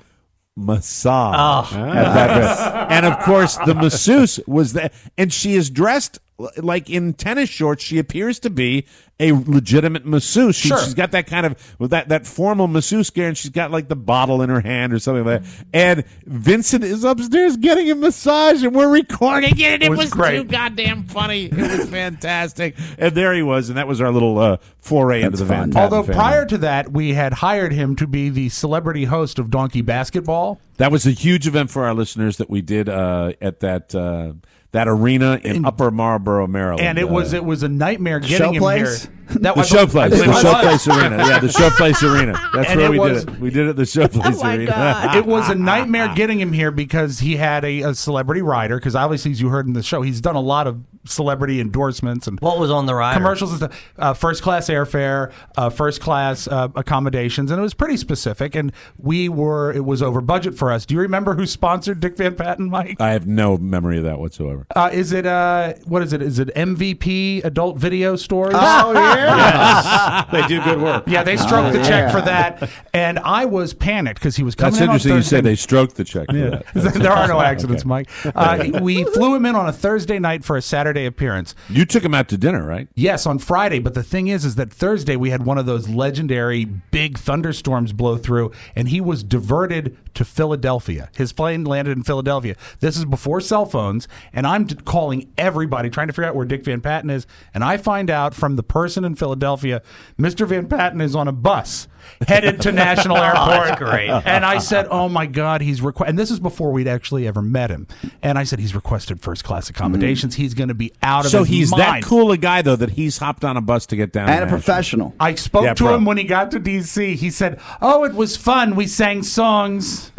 massage at that. And of course, the masseuse was there, and she is dressed like in tennis shorts. She appears to be a legitimate masseuse. She's got that kind of that formal masseuse gear, and she's got like the bottle in her hand or something like that. And Vincent is upstairs getting a massage, and we're recording it. And it was too goddamn funny. It was fantastic. And there he was, and that was our little foray into the Van Patten Although family. prior to that, we had hired him to be the celebrity host of Donkey Basketball. That was a huge event for our listeners that we did at that arena in Upper Marlboro, Maryland. And it was a nightmare getting him Showplace? here. That The was Showplace. The Showplace Arena. Yeah, the Showplace Arena. That's And where it we was- did it. We did it at the Showplace Arena. It was a nightmare getting him here because he had a celebrity rider. Because obviously, as you heard in the show, he's done a lot of celebrity endorsements and What was on the rider? commercials and stuff. First class airfare, first class accommodations, and it was pretty specific. And it was over budget for us. Do you remember who sponsored Dick Van Patten, Mike? I have no memory of that whatsoever. Is it what is it? Is it MVP Adult Video Stores? Oh, yeah. They do good work. Yeah, they stroked the check for that, and I was panicked because he was coming That's in on interesting. You Thursday. said they stroked the check. For that. There are no accidents, Mike. We flew him in on a Thursday night for a Saturday appearance. You took him out to dinner, right? Yes, on Friday. But the thing is that Thursday we had one of those legendary big thunderstorms blow through, and he was diverted to Philadelphia. His plane landed in Philadelphia. This is before cell phones, and I'm calling everybody trying to figure out where Dick Van Patten is, and I find out from the person in Philadelphia, Mr. Van Patten is on a bus. headed to National Airport. That's great. And I said, "Oh my God, he's and this is before we'd actually ever met him." And I said, "He's requested first class accommodations. He's going to be out of So his he's mind." that cool a guy, though, that he's hopped on a bus to get down. And a to Nashville. professional. I spoke Yeah, to pro. him when he got to D.C. He said, "Oh, it was fun. We sang songs."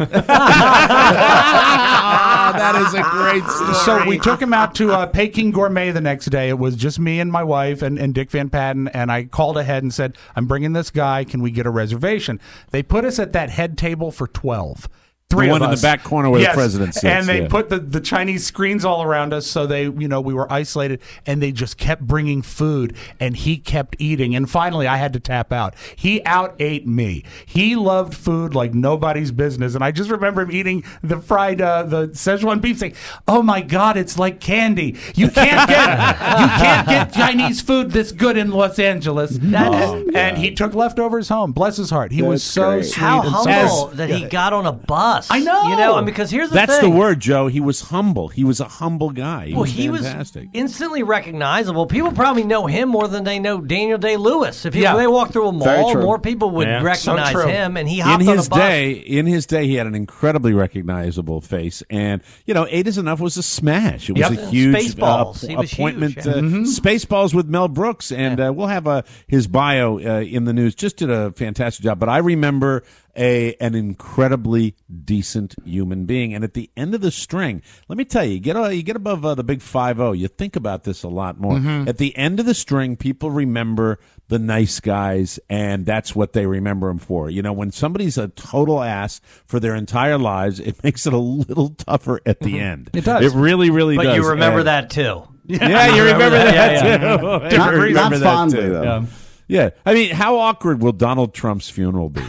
That is a great story. So we took him out to Peking Gourmet the next day. It was just me and my wife and Dick Van Patten, and I called ahead and said, "I'm bringing this guy. Can we get a reservation?" They put us at that head table for 12. Three The of one in us. the back corner where Yes. the president sits. And they yeah. put the Chinese screens all around us, so we were isolated, and they just kept bringing food, and he kept eating. And finally, I had to tap out. He out-ate me. He loved food like nobody's business, and I just remember him eating the fried, the Szechuan beef, saying, "Oh my God, it's like candy. You can't get Chinese food this good in Los Angeles." And he took leftovers home. Bless his heart. He was so great. sweet. How and so- humble that he got on a bus. I know. Because here's the That's thing. the word, Joe. He was humble. He was a humble guy. He was fantastic. Instantly recognizable. People probably know him more than they know Daniel Day-Lewis. If Yeah. they walk through a Very mall, true. more people would Yeah. recognize So true. him. And he hopped on a bus. In his day, he had an incredibly recognizable face, and Eight is Enough was a smash. It was Yep. a huge Spaceballs. He was appointment. huge, yeah. Spaceballs with Mel Brooks, and we'll have his bio in the news. Just did a fantastic job. But I remember an incredibly decent human being, and at the end of the string, let me tell you, you get above the big 5-0. You think about this a lot more. At the end of the string, people remember the nice guys, and that's what they remember him for. When somebody's a total ass for their entire lives, it makes it a little tougher at the end. It does. It really, really But does. you remember And- that too. Yeah, you remember that too. Not, You remember that fondly, too. though. Yeah, I mean, how awkward will Donald Trump's funeral be?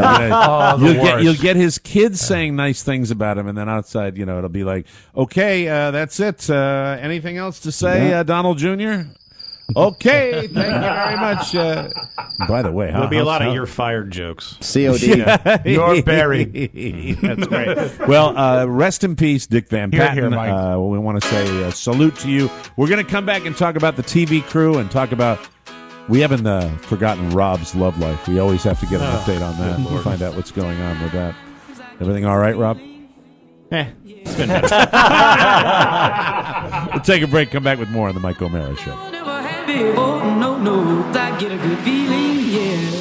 The You'll get his kids saying nice things about him, and then outside, it'll be like, "Okay, that's it. Anything else to say, Donald Jr.?" Okay, thank you very much. By the way, There'll be a lot of "you're fired" jokes. COD. You're buried. That's great. Well, rest in peace, Dick Van Here, Patten. here, Mike. We want to say salute to you. We're going to come back and talk about the TV crew and talk about. We haven't forgotten Rob's love life. We always have to get an update on that. We'll find out what's going on with that. Everything all right, Rob? It's been better. We'll take a break. Come back with more on the Mike O'Mara Show. Oh, no, I get a good feeling, yeah.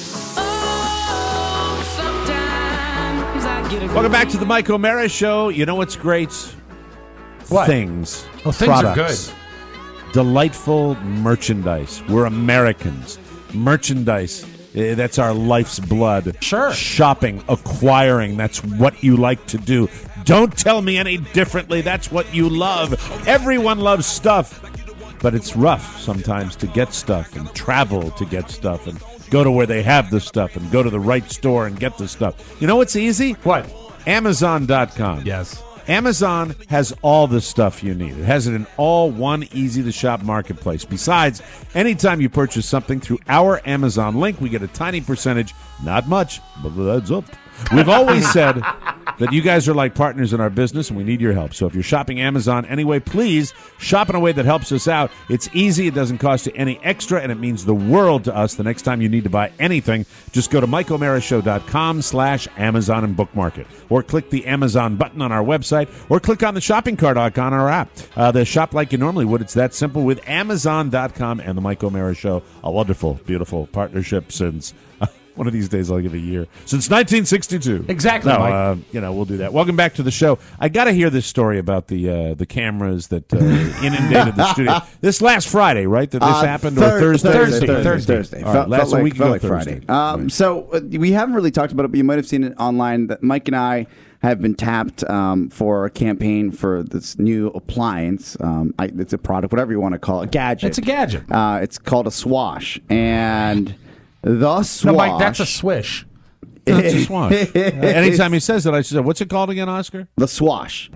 Oh, sometimes I get a good Welcome back to the Mike O'Mara Show. You know what's great? What? Things. Oh, things are products. Delightful merchandise. We're Americans. Merchandise. That's our life's blood. Sure. Shopping, acquiring, that's what you like to do. Don't tell me any differently. That's what you love. Everyone loves stuff. But it's rough sometimes to get stuff and travel to get stuff and go to where they have the stuff and go to the right store and get the stuff. You know what's easy? What? Amazon.com. Yes. Amazon has all the stuff you need. It has it in all one easy-to-shop marketplace. Besides, anytime you purchase something through our Amazon link, we get a tiny percentage, not much, but that's up. We've always said that you guys are like partners in our business, and we need your help. So if you're shopping Amazon anyway, please shop in a way that helps us out. It's easy. It doesn't cost you any extra, and it means the world to us. The next time you need to buy anything, just go to MikeO'MaraShow.com/Amazon and bookmark it. Or click the Amazon button on our website, or click on the shopping cart icon on our app. The shop like you normally would. It's that simple with Amazon.com and the Mike O'Mara Show. A wonderful, beautiful partnership since... One of these days I'll give a year. Since 1962. Exactly, No, Mike. we'll do that. Welcome back to the show. I got to hear this story about the cameras that inundated the studio. This last Friday, right? That this happened? Or Thursday? Thursday. All right, last week ago like Thursday. Friday. Right. So we haven't really talked about it, but you might have seen it online that Mike and I have been tapped for a campaign for this new appliance. It's a product, whatever you want to call it, gadget. It's a gadget. It's called a Swash. And the Swash... No, Mike, that's a swish. That's a Swash. Anytime he says that, I say, what's it called again, Oscar? The Swash.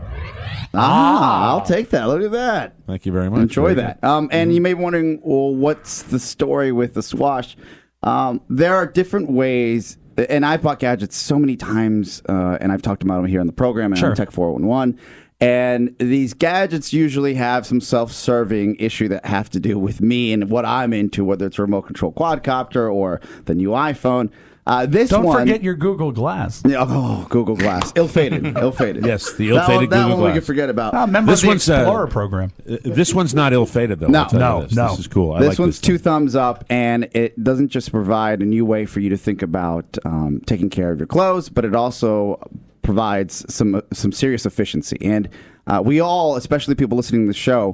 I'll take that. Look at that. Thank you very much. Enjoy Very that. good. And you may be wondering, well, what's the story with the Swash? There are different ways, and I've bought gadgets so many times, and I've talked about them here on the program and on Tech 411. And these gadgets usually have some self-serving issue that have to do with me and what I'm into, whether it's a remote control quadcopter or the new iPhone. This Don't one, forget your Google Glass. Yeah, oh, Google Glass, ill-fated, ill-fated. Yes, the ill-fated that Google one we Glass. can forget about. Remember This the one's, Explorer program. This one's not ill-fated, though. No. I'll tell you this. No. This is cool. I This like one's this thing. 2 thumbs up, and it doesn't just provide a new way for you to think about taking care of your clothes, but it also provides some serious efficiency. And we all, especially people listening to the show,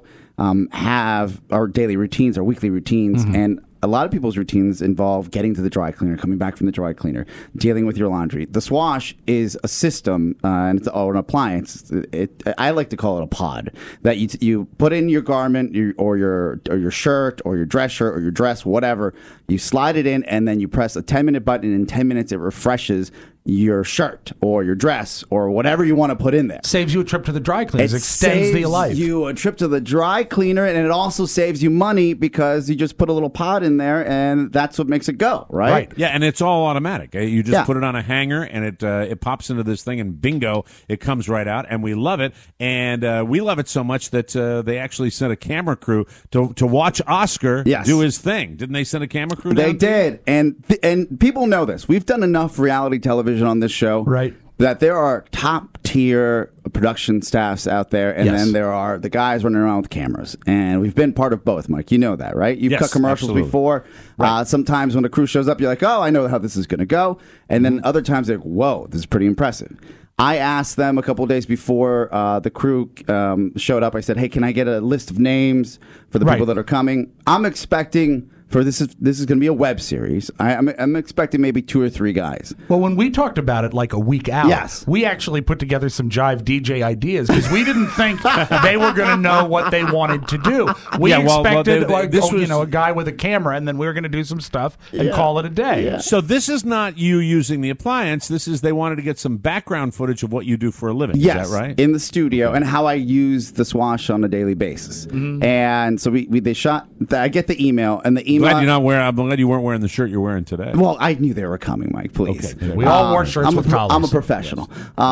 have our daily routines, our weekly routines, and a lot of people's routines involve getting to the dry cleaner, coming back from the dry cleaner, dealing with your laundry. The Swash is a system and it's an appliance. I like to call it a pod that you put in your garment or your shirt or your dress shirt or your dress, whatever. You slide it in and then you press a 10-minute button, and in 10 minutes it refreshes your shirt or your dress or whatever you want to put in there. Saves you a trip to the dry cleaners. Extends the life. Saves you a trip to the dry cleaner, and it also saves you money because you just put a little pod in there, and that's what makes it go, right? Yeah, and it's all automatic. You just Yeah. put it on a hanger, and it pops into this thing, and bingo, it comes right out, and we love it. And we love it so much that they actually sent a camera crew to watch Oscar do his thing. Didn't they send a camera crew They down? did, and people know this. We've done enough reality television on this show, right? That there are top tier production staffs out there, and Yes. then there are the guys running around with cameras. And we've been part of both, Mike. You know that, right? You've Yes, cut commercials absolutely. before. Sometimes when a crew shows up, you're like, "Oh, I know how this is going to go," and then other times they're like, "Whoa, this is pretty impressive." I asked them a couple of days before the crew showed up. I said, "Hey, can I get a list of names for the people that are coming?" I'm expecting. This is going to be a web series. I'm expecting maybe 2 or 3 guys. Well, when we talked about it like a week out, Yes. we actually put together some Jive DJ ideas because we didn't think they were going to know what they wanted to do. We expected a guy with a camera, and then we were going to do some stuff and call it a day. So this is not you using the appliance. This is they wanted to get some background footage of what you do for a living. Yes, Is that right? in the studio, and how I use the Swash on a daily basis. And so they shot. I get the email, and the email. I'm glad you weren't wearing the shirt you're wearing today. Well, I knew they were coming, Mike. Please, Okay. We all wore shirts with collars. I'm a professional,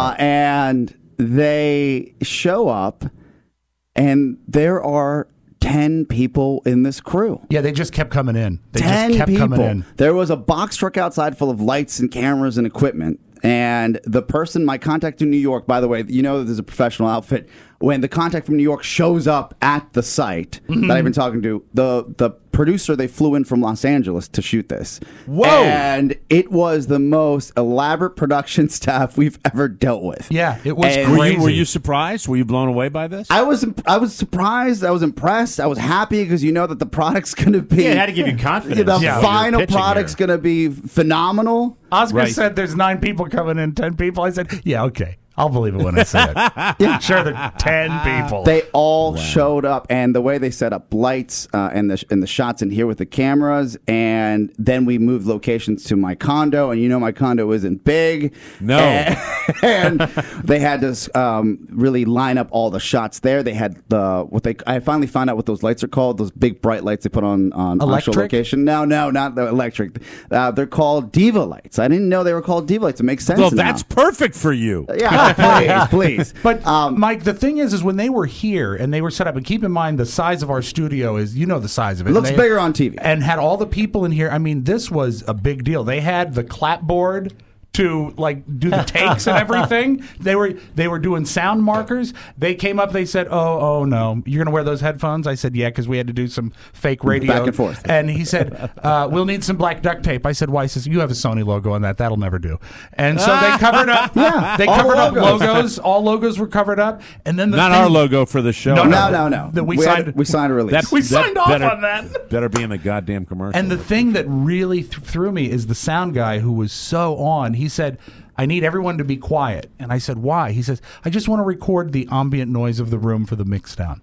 and they show up, and there are 10 people in this crew. Yeah, they just kept coming in. They 10 just kept people. coming in. There was a box truck outside full of lights and cameras and equipment. And the person, my contact in New York, by the way, you know that there's a professional outfit. When the contact from New York shows up at the site that I've been talking to, the producer, they flew in from Los Angeles to shoot this. Whoa! And it was the most elaborate production staff we've ever dealt with. Yeah, it was And crazy. Were you surprised? Were you blown away by this? I was surprised. I was impressed. I was happy because you know that the product's going to be. Yeah, it had to give you confidence. The Yeah, final you're pitching product's going to be phenomenal. Oscar said there's 9 people coming in, 10 people. I said, yeah, okay. I'll believe it when I see it. Yeah, sure, there are 10 people. They all showed up, and the way they set up lights and the shots in here with the cameras, and then we moved locations to my condo, and you know my condo isn't big. No. And they had to really line up all the shots there. They had I finally found out what those lights are called, those big bright lights they put on actual Electric? location. No, not the electric. They're called Diva lights. I didn't know they were called Diva lights. It makes sense Well, now. that's perfect for you. Yeah, please. But Mike, the thing is when they were here and they were set up, and keep in mind the size of our studio is, you know, the size of it. It looks And they- bigger on TV. And had all the people in here. I mean, this was a big deal. They had the clapboard to like do the takes and everything. They were doing sound markers. They came up. They said, "Oh no, you're gonna wear those headphones?" I said, "Yeah," because we had to do some fake radio Back and forth. And he said, "We'll need some black duct tape." I said, "Why?" He says, "You have a Sony logo on that. That'll never do." And so they covered up. Yeah, they all covered up logos. logos. All logos were covered up. And then Not our logo for the show. No. That we We signed a release. We signed off better, on that. Better be in the goddamn commercial. And the thing that really threw me is the sound guy who was so on. He said, "I need everyone to be quiet." And I said, "Why?" He says, "I just want to record the ambient noise of the room for the mix down."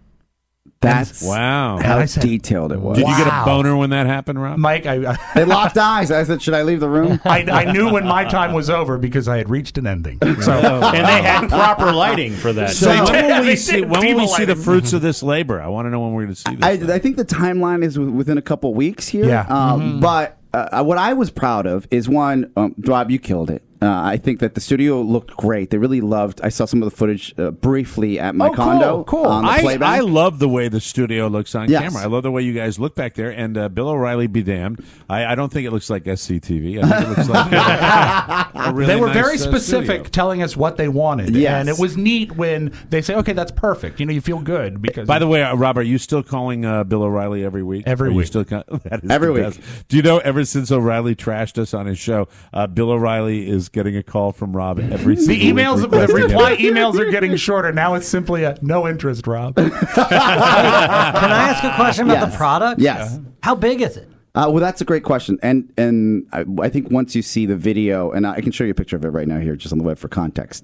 That's wow. how I said, detailed it was. Did you get a Wow. boner when that happened, Rob? Mike, They locked eyes. I said, "Should I leave the room?" I knew when my time was over because I had reached an ending. So, And they had proper lighting for that. So when will we see? did When will we diva see the lighting. fruits of this labor? I want to know when we're going to see this. I think the timeline is within a couple weeks here. Yeah. But what I was proud of is one, Rob, you killed it. I think that the studio looked great. They really loved. I saw some of the footage briefly at my condo. Cool. On the playback. I love the way the studio looks on Yes. camera. I love the way you guys look back there. And Bill O'Reilly be damned. I don't think it looks like SCTV. I think it looks like a really They were nice, very specific, studio. telling us what they wanted, Yes. and it was neat when they say, "Okay, that's perfect." You know, you feel good because. By the way, Rob, are you still calling Bill O'Reilly every week? Every Are you week. Still that is Every the week. best. Do you know, ever since O'Reilly trashed us on his show, Bill O'Reilly is getting a call from Rob every the single emails, week. the reply emails are getting shorter. Now it's simply a no interest, Rob. Can I ask a question about Yes. the product? Yes. How big is it? Well, that's a great question, and I think once you see the video, and I can show you a picture of it right now here, just on the web for context.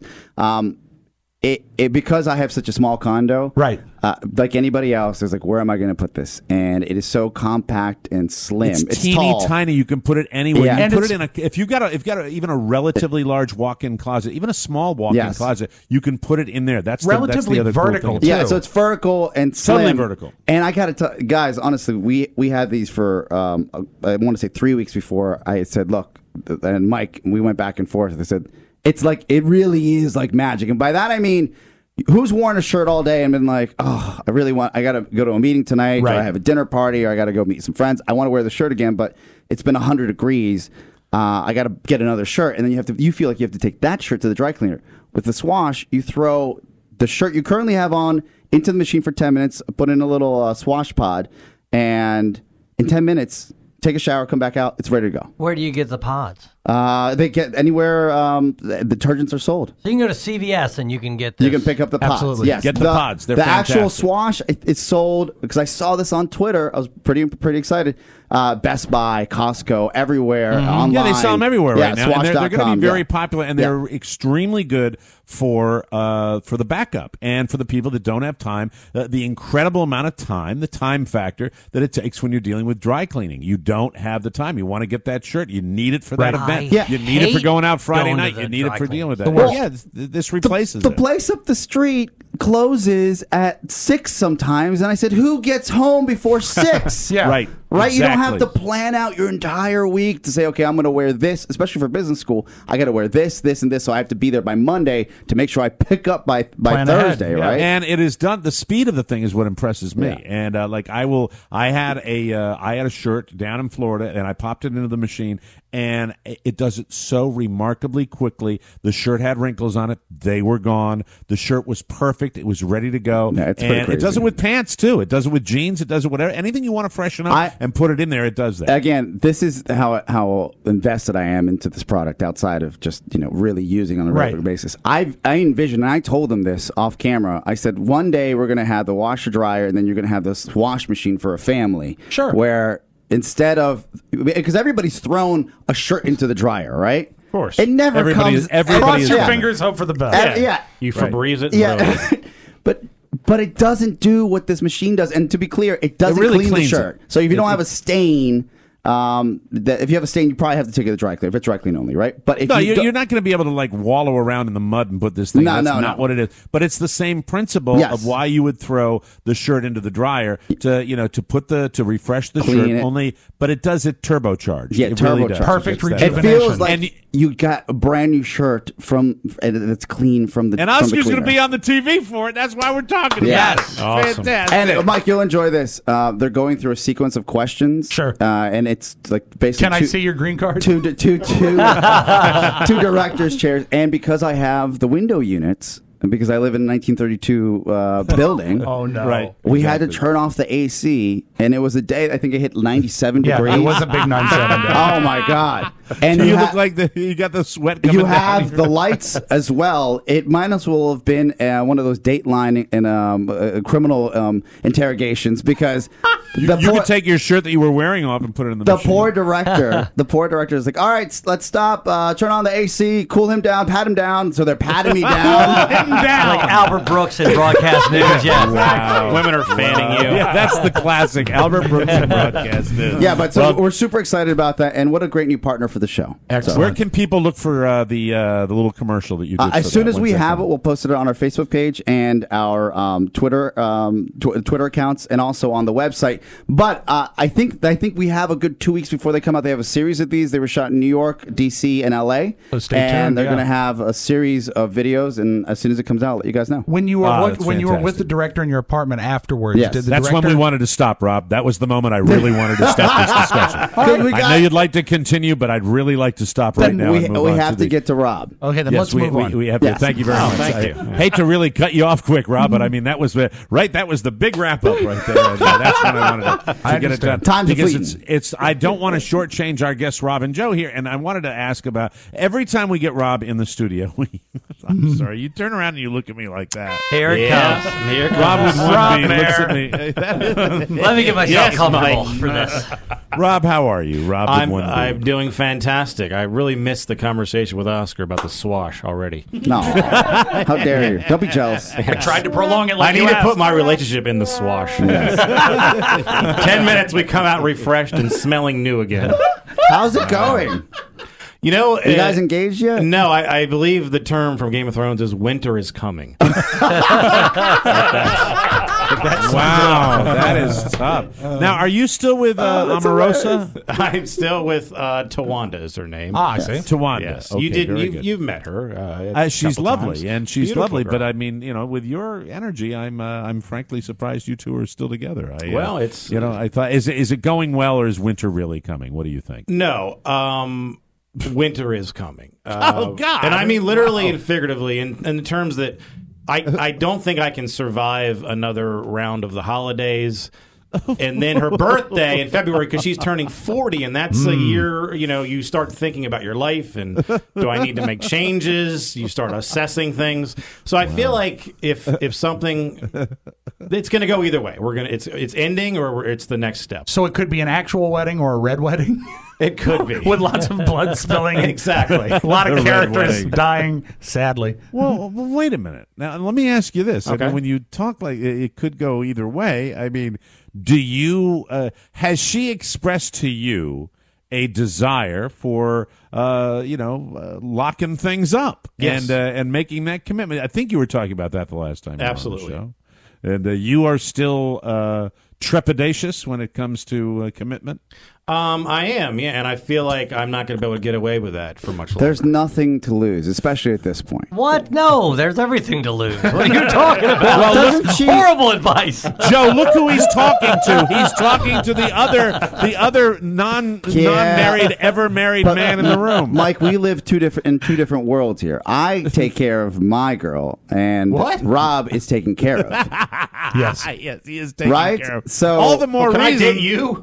It because I have such a small condo, right? Like anybody else, is like, where am I going to put this? And it is so compact and slim. It's teeny teeny tiny. You can put it anywhere. Yeah. You And can put it in a. If you've got even a relatively large walk-in closet, even a small walk-in Yes. closet, you can put it in there. That's Relatively the other vertical, Cool thing. Yeah, so it's vertical and slim. Totally vertical. And I got to tell guys, honestly, we had these for I want to say 3 weeks before I had said, look, and Mike, we went back and forth. I said, it's like, it really is like magic. And by that I mean, who's worn a shirt all day and been like, oh, I got to go to a meeting tonight, or I have a dinner party, or I got to go meet some friends. I want to wear the shirt again, but it's been 100 degrees. I got to get another shirt. And then you feel like you have to take that shirt to the dry cleaner. With the Swash, you throw the shirt you currently have on into the machine for 10 minutes, put in a little Swash pod, and in 10 minutes, take a shower, come back out, it's ready to go. Where do you get the pods? They get anywhere the detergents are sold. So you can go to CVS and you can get this. You can pick up the pods. Absolutely. Yes, Get the pods. They're the fantastic. actual Swash it's sold because I saw this on Twitter. I was pretty excited. Best Buy, Costco, everywhere online. Yeah, they sell them everywhere right now, and they're going to Swash.com, be very yeah. popular, and they're extremely good for the backup and for the people that don't have time. The incredible amount of time, the time factor that it takes when you're dealing with dry cleaning. You don't have the time. You want to get that shirt. You need it for that event. Yeah. You need it for going out Friday going to night. the You need it dry for cleaning. dealing with that. Well, Yeah, this replaces the it. place up the street closes at 6 sometimes, and I said, who gets home before 6? Yeah. Right. Right, you don't have Exactly. to plan out your entire week to say, okay, I'm going to wear this, especially for business school. I got to wear this, this, and this, so I have to be there by Monday to make sure I pick up by Plan Thursday, ahead, yeah. right? And it is done. The speed of the thing is what impresses me. Yeah. And I had a shirt down in Florida, and I popped it into the machine, and it does it so remarkably quickly. The shirt had wrinkles on it; they were gone. The shirt was perfect; it was ready to go. Yeah, it's pretty and it does crazy. it with pants too. It does it with jeans. It does it whatever. Anything you want to freshen up and put it in there, it does that. Again, this is how invested I am into this product outside of just really using on a regular basis. I envisioned, and I told them this off camera. I said one day we're going to have the washer dryer, and then you're going to have this wash machine for a family. Sure. Where instead of because everybody's thrown a shirt into the dryer, right? Of course. It never comes. Cross your fingers, hope for the best. Yeah. You Febreze it. Yeah. But it doesn't do what this machine does. And to be clear, it doesn't really clean the cleans shirt. it. So if you don't have a stain, if you have a stain, you probably have to take it to dry clean. If it's dry clean only, right? But if you're not going to be able to wallow around in the mud and put this thing. That's not what it is. But it's the same principle of why you would throw the shirt into the dryer to refresh the Clean shirt. it. Only, but it does it turbocharged. Yeah, it really does. turbocharged. Perfect It gets that. it rejuvenation. feels like you got a brand new shirt that's clean from the. And from the Oscar's going to cleaner. be on the TV for it. That's why we're talking Yes. about it. Awesome. Fantastic. And Mike, you'll enjoy this. They're going through a sequence of questions. Sure. And it's like basically. Can I see your green card? Two directors' chairs, and because I have the window units, and because I live in a 1932 building, Oh no! Right. we had to turn off the AC, and it was a day I think it hit 97 Yeah, degrees. it was a big 97 day. Oh my god! And you ha- look like you got the sweat coming you down. have the lights as well. It might as well have been one of those Dateline and criminal interrogations because You could take your shirt that you were wearing off and put it in the the machine. poor director is like, all right, let's stop, turn on the AC, cool him down, pat him down. So they're patting me down. Like Albert Brooks in broadcast news. Yeah. Wow. Women are fanning you. Yeah, that's the classic Albert Brooks in broadcast news. Yeah, but so Well, we're super excited about that, and what a great new partner for the show. Excellent. where can people look for the little commercial that you did? As soon as we have it, we'll post it on our Facebook page and our Twitter accounts, and also on the website. But I think we have a good 2 weeks before they come out. They have a series of these. They were shot in New York, DC, and LA. So stay and tuned, they're yeah. going to have a series of videos, and as soon as it comes out, I'll let you guys know. When you were with the director in your apartment afterwards, Yes. did the That's director... when we wanted to stop, Rob. That was the moment I really wanted to stop this discussion. I know you'd like to continue, but I'd really like to stop right now. and move We on have to get to Rob. Okay, then Yes, let's move on. we have to. Yes. Thank you very much. thank you. I hate to really cut you off quick, Rob, but I mean that was right. That was the big wrap up right there. And, that's when I wanted to get it done. Time's because fleeting. it's. I don't want to shortchange our guests Rob and Joe here, and I wanted to ask about every time we get Rob in the studio. I'm sorry, you turn around and you look at me like that. Here it comes. Here it comes. Rob with one Rob knee looks at Mayer. me. Let me get myself comfortable Mike. for this. Rob, how are you? Rob with one knee. I'm doing fantastic. I really missed the conversation with Oscar about the swash already. No. How dare you? Don't be jealous. I tried to prolong it like I you need to asked. put my relationship in the swash. 10 minutes, we come out refreshed and smelling new again. How's it going? You know, You guys engaged yet? No, I believe the term from Game of Thrones is "winter is coming." Wow, that is tough. Now, are you still with Omarosa? I'm still with Tawanda is her name. I see. Tawanda. Yes, Okay, you did. very good. You've met her. a She's couple lovely, times. and she's Beautiful lovely. girl. But I mean, with your energy, I'm frankly surprised you two are still together. Well, it's I thought is it going well, or is winter really coming? What do you think? no. Winter is coming. Oh, God. And I mean literally and figuratively, in the terms that I don't think I can survive another round of the holidays. And then her birthday in February, because she's turning 40, and that's a year, you start thinking about your life, and do I need to make changes? You start assessing things. So I feel like if something, it's going to go either way. It's ending, or it's the next step. So it could be an actual wedding or a red wedding? It could be. With lots of blood spilling. Exactly. A lot of The red characters wedding. dying, sadly. Well, wait a minute. Now, let me ask you this. Okay. I mean, when you talk like it could go either way, I mean, do you has she expressed to you a desire for locking things up Yes. and making that commitment? I think you were talking about that the last time. you were on the Absolutely. show. And you are still trepidatious when it comes to commitment. I am, yeah, and I feel like I'm not going to be able to get away with that for much longer. There's nothing to lose, especially at this point. What? No, there's everything to lose. What are you talking about? Well, doesn't she- Horrible advice. Joe, look who he's talking to. He's talking to the other non-married, ever married man in the room. Mike, we live in two different worlds here. I take care of my girl, and What? Rob is taken care of. Yes. Yes, he is taking Right? care of. So- all the more Can I reason date you?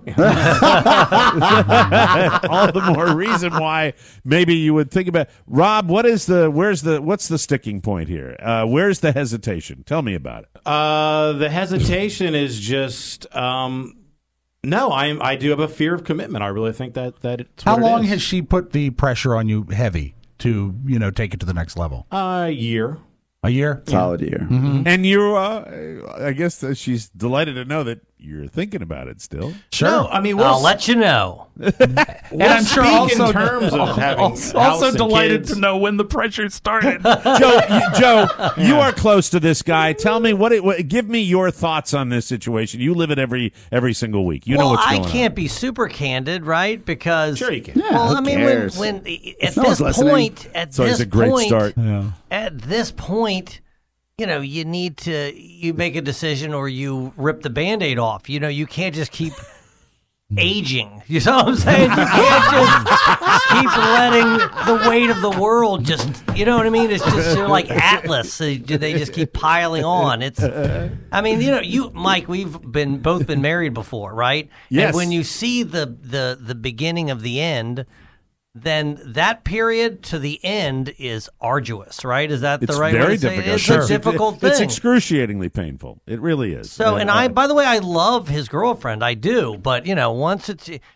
all the more reason why maybe you would think about Rob. What's the sticking point here? Where's the hesitation? Tell me about it. The hesitation is just no. I do have a fear of commitment. I really think that it's How what it long is. has she put the pressure on you heavy to, take it to the next level? A year. A year? Solid year. Mm-hmm. And you, I guess she's delighted to know that you're thinking about it still. Sure. No, I mean, I'll let you know. And I'm sure also in terms of having Also and delighted kids. to know when the pressure started. Joe, you are close to this guy. Tell me give me your thoughts on this situation. You live it every single week. You know what's going I can't be super candid, right? Because Sure you can. Yeah, well, who I mean, cares? when at No one's this listening. point, It's always a great start. At this point, you need to make a decision or you rip the Band-Aid off. You can't just keep aging. You know what I'm saying? You can't just keep letting the weight of the world just, you know what I mean? It's just you're like Atlas. They just keep piling on. It's, I mean, you, Mike, we've both been married before, right? Yes. And when you see the beginning of the end, then that period to the end is arduous, right? Is that It's the right way very to say it? difficult. It's a difficult thing. It's excruciatingly painful. It really is. So, and by the way, I love his girlfriend. I do. But, once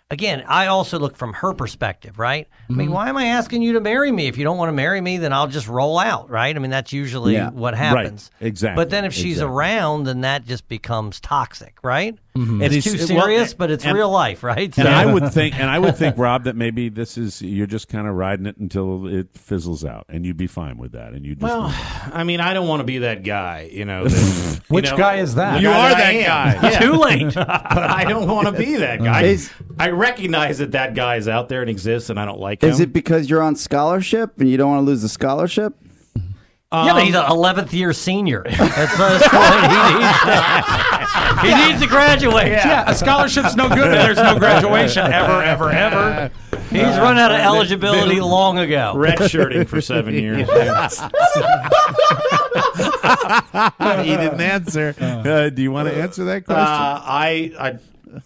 again, I also look from her perspective, right? I mean, why am I asking you to marry me? If you don't want to marry me, then I'll just roll out, right? I mean, that's usually what happens. Right. Exactly. But then if she's around, then that just becomes toxic, right? Mm-hmm. It's too serious, but it's real life, right? And I would think, Rob, that maybe you're just kind of riding it until it fizzles out, and you'd be fine with that. And you I mean, I don't want to be that guy, Which guy is that? You are that guy. Yeah. Too late. But I don't want to be that guy. I recognize that guy is out there and exists, and I don't like him. Is it because you're on scholarship and you don't want to lose the scholarship? Yeah, but he's an 11th year senior. That's what he needs to graduate. Yeah, a scholarship's no good if there's no graduation ever. He's run out of eligibility long ago. Redshirting for 7 years. He didn't answer. Do you want to answer that question?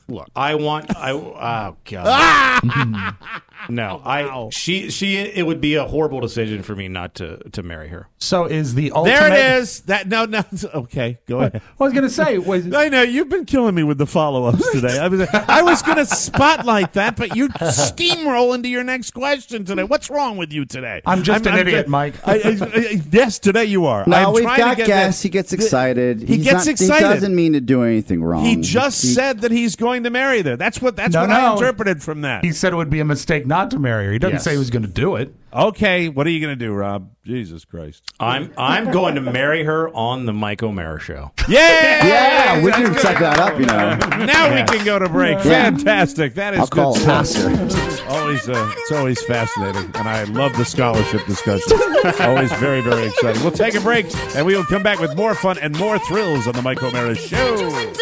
Oh God. No, it would be a horrible decision for me not to marry her. So is the ultimate... There it is. No. Okay, go ahead. I was going to say... I know, you've been killing me with the follow-ups today. I was going to spotlight that, but you steamroll into your next question today. What's wrong with you today? I'm just an idiot, Mike. Yes, today you are. No, we've got guests. He gets excited. He gets excited. He doesn't mean to do anything wrong. He just said that he's going to marry her. That's what I interpreted from that. He said it would be a mistake not to marry her. He doesn't say he was going to do it. Okay, what are you going to do, Rob? Jesus Christ. I'm going to marry her on the Mike O'Mara show. Yeah, we can set that up, Now we can go to break. Fantastic. That is I'll call good it pastor. It's always fascinating, and I love the scholarship discussion. Always very, very exciting. We'll take a break, and we will come back with more fun and more thrills on the Mike O'Mara Show.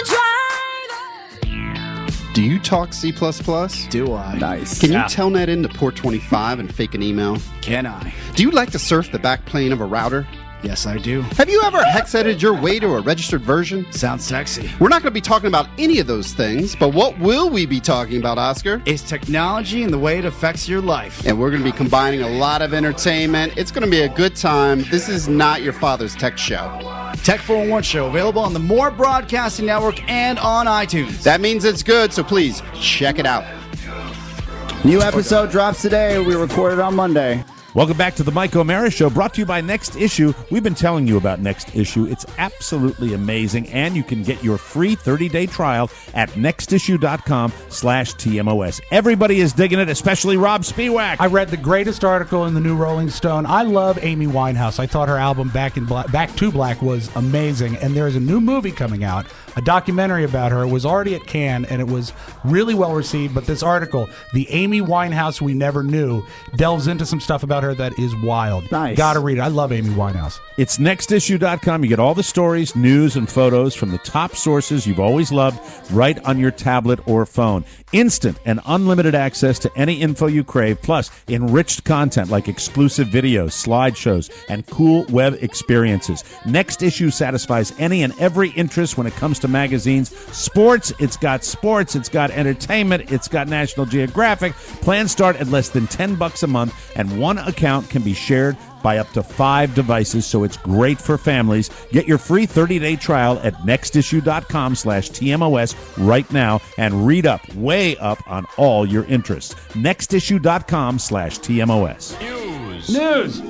Do you talk C++? Do I? Nice. Can you telnet into port 25 and fake an email? Can I? Do you like to surf the backplane of a router? Yes, I do. Have you ever hex edited your way to a registered version? Sounds sexy. We're not going to be talking about any of those things, but what will we be talking about, Oscar? It's technology and the way it affects your life. And we're going to be combining a lot of entertainment. It's going to be a good time. This is not your father's tech show. Tech 411 Show, available on the More Broadcasting Network and on iTunes. That means it's good, so please check it out. New episode drops today. We recorded on Monday. Welcome back to the Mike O'Mara Show, brought to you by Next Issue. We've been telling you about Next Issue. It's absolutely amazing, and you can get your free 30-day trial at nextissue.com/TMOS. Everybody is digging it, especially Rob Spiewak. I read the greatest article in the new Rolling Stone. I love Amy Winehouse. I thought her album Back to Black was amazing, and there is a new movie coming out, a documentary about her. It was already at Cannes, and it was really well received, but this article, The Amy Winehouse We Never Knew, delves into some stuff about her that is wild. Nice. Gotta read it. I love Amy Winehouse. It's nextissue.com. You get all the stories, news, and photos from the top sources you've always loved right on your tablet or phone. Instant and unlimited access to any info you crave, plus enriched content like exclusive videos, slideshows, and cool web experiences. Next Issue satisfies any and every interest when it comes to magazines. Sports, it's got entertainment, it's got National Geographic. Plans start at less than $10 a month, and one account can be shared by up to 5 devices, so it's great for families. Get your free 30-day trial at nextissue.com/TMOS right now and read up, way up on all your interests. Nextissue.com/TMOS. News.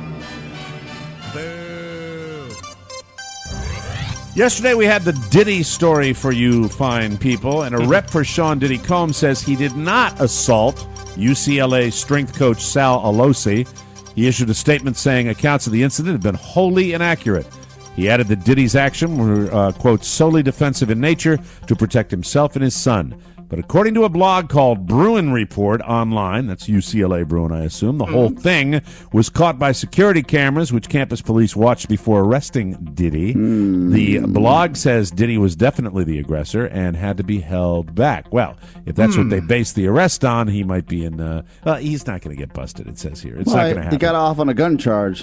Yesterday we had the Diddy story for you fine people, and a rep for Sean Diddy Combs says he did not assault UCLA strength coach Sal Alosi. He issued a statement saying accounts of the incident have been wholly inaccurate. He added that Diddy's action were, quote, solely defensive in nature to protect himself and his son. But according to a blog called Bruin Report online, that's UCLA Bruin, I assume, the whole thing was caught by security cameras, which campus police watched before arresting Diddy. The blog says Diddy was definitely the aggressor and had to be held back. Well, if that's what they based the arrest on, he might be in... he's not going to get busted, it says here. It's not going to happen. He got off on a gun charge.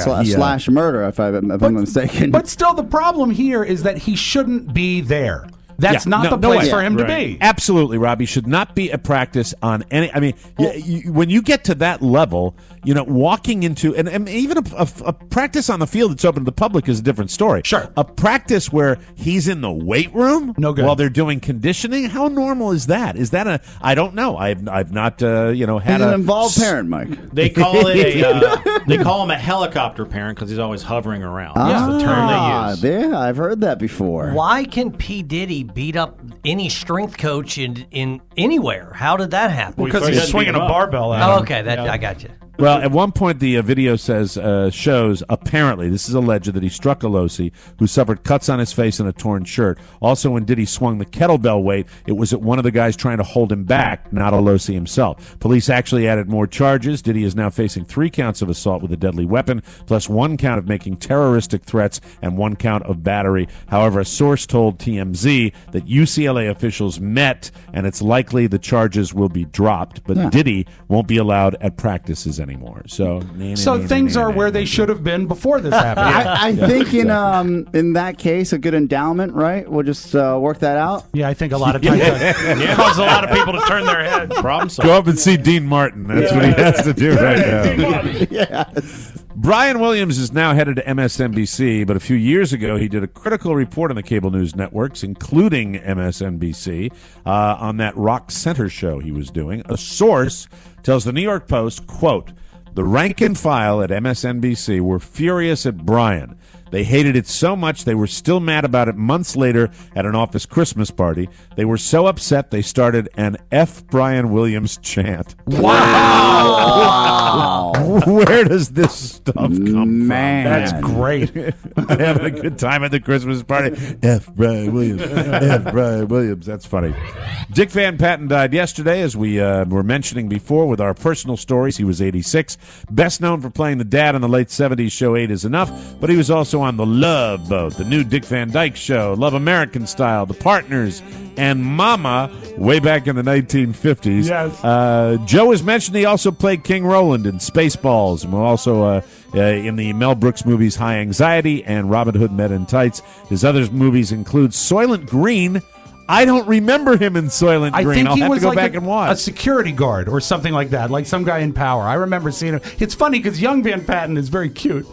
Slash murder, if I'm mistaken. But still, the problem here is that he shouldn't be there. That's not the place for him to be. Absolutely, Robbie. Should not be a practice on any. I mean, when you get to that level, walking into and even a practice on the field that's open to the public is a different story. Sure. A practice where he's in the weight room while they're doing conditioning. How normal is that? Is that I don't know. I've not had he's an involved parent, Mike. They call it they call him a helicopter parent because he's always hovering around. That's the term they use. Yeah, I've heard that before. Why can P. Diddy beat up any strength coach in anywhere? How did that happen? Because he's swinging a barbell at him. Oh, okay. I got you. Well, at one point, the video shows, apparently, this is alleged, that he struck Alosi, who suffered cuts on his face and a torn shirt. Also, when Diddy swung the kettlebell weight, it was at one of the guys trying to hold him back, not Alosi himself. Police actually added more charges. Diddy is now facing 3 counts of assault with a deadly weapon, plus 1 count of making terroristic threats and 1 count of battery. However, a source told TMZ that UCLA officials met, and it's likely the charges will be dropped, but Diddy won't be allowed at practices anymore. So things are where they should have been before this happened. I think in that case, a good endowment, right? We'll just work that out. Yeah, I think a lot of times that causes a lot of people to turn their head. Problem solved. Go up and see Dean Martin. That's what he has to do right now. Yes. Brian Williams is now headed to MSNBC, but a few years ago he did a critical report on the cable news networks, including MSNBC, on that Rock Center show he was doing. A source tells the New York Post, quote, "The rank and file at MSNBC were furious at Brian. They hated it so much they were still mad about it months later at an office Christmas party. They were so upset they started an F. Brian Williams chant." Wow! Where does this stuff come from? That's great. Having a good time at the Christmas party. F. Brian Williams. F. Brian Williams. That's funny. Dick Van Patten died yesterday, as we were mentioning before with our personal stories. He was 86. Best known for playing the dad on the late 70s show 8 is Enough, but he was also on The Love Boat, the new Dick Van Dyke Show, Love American Style, The Partners, and Mama way back in the 1950s. Yes. Joe was mentioned. He also played King Roland in Spaceballs, and also in the Mel Brooks movies High Anxiety and Robin Hood Men in Tights. His other movies include Soylent Green. I don't remember him in Soylent Green. I think I'll he have was to go like back and watch. a security guard or something like that, like some guy in Power. I remember seeing him. It's funny because young Van Patten is very cute.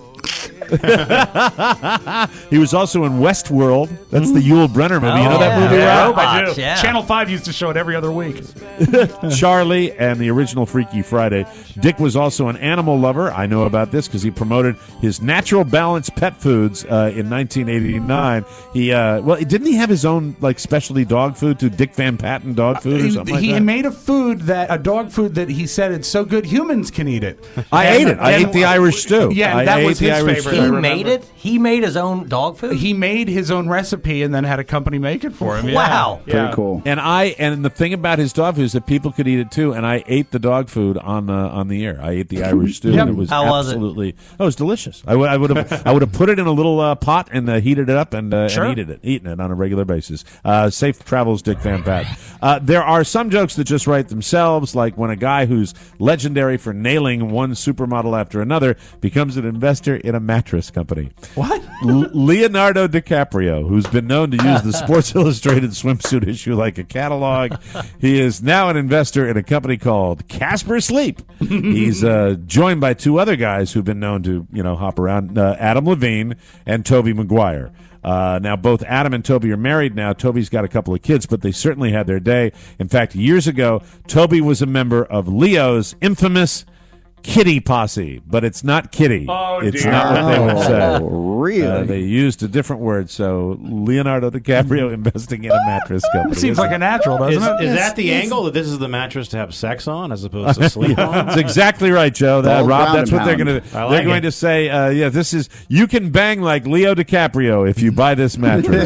He was also in Westworld. That's the Yul Brynner movie. You know that movie, Rob? I do. Yeah. Channel 5 used to show it every other week. Charlie and the original Freaky Friday. Dick was also an animal lover. I know about this because he promoted his Natural Balance pet foods in 1989. He didn't he have his own specialty dog food to Dick Van Patten dog food or something like that? He made a dog food that he said it's so good humans can eat it. I ate it. I ate the Irish stew. Yeah, that was his favorite. He made it? He made his own dog food? He made his own recipe and then had a company make it for him. Yeah. Wow. Yeah. Pretty cool. And the thing about his dog food is that people could eat it too. And I ate the dog food on the air. I ate the Irish stew. Yep. And it was How was it? absolutely. Oh, it was delicious. I would have put it in a little pot and heated it up and eaten it on a regular basis. Safe travels, Dick Van Patten. There are some jokes that just write themselves, like when a guy who's legendary for nailing one supermodel after another becomes an investor in a mattress company. What? Leonardo DiCaprio, who's been known to use the Sports Illustrated swimsuit issue like a catalog, he is now an investor in a company called Casper Sleep. He's joined by 2 other guys who've been known to hop around, Adam Levine and Tobey Maguire. Now, both Adam and Toby are married now. Toby's got a couple of kids, but they certainly had their day. In fact, years ago, Toby was a member of Leo's infamous Kitty Posse, but it's not Kitty. Oh, it's dear. not what they would say. Really? They used a different word. So Leonardo DiCaprio investing in a mattress company. Seems like a natural, doesn't it? Is that the angle that this is the mattress to have sex on as opposed to sleep on? That's exactly right, Joe. Rob, that's what they're going to. They're going to say. This is you can bang like Leo DiCaprio if you buy this mattress.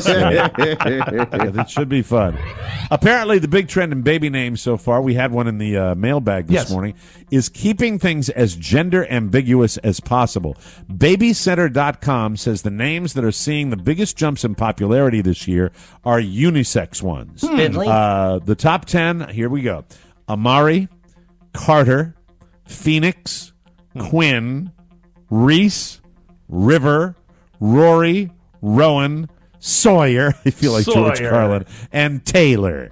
That should be fun. Apparently, the big trend in baby names so far, we had one in the mailbag this morning, is keeping things as gender ambiguous as possible. Babycenter.com says the names that are seeing the biggest jumps in popularity this year are unisex ones. The top 10, here we go. Amari, Carter, Phoenix, Quinn, Reese, River, Rory, Rowan, Sawyer, I feel like George Sawyer. Carlin, and Taylor.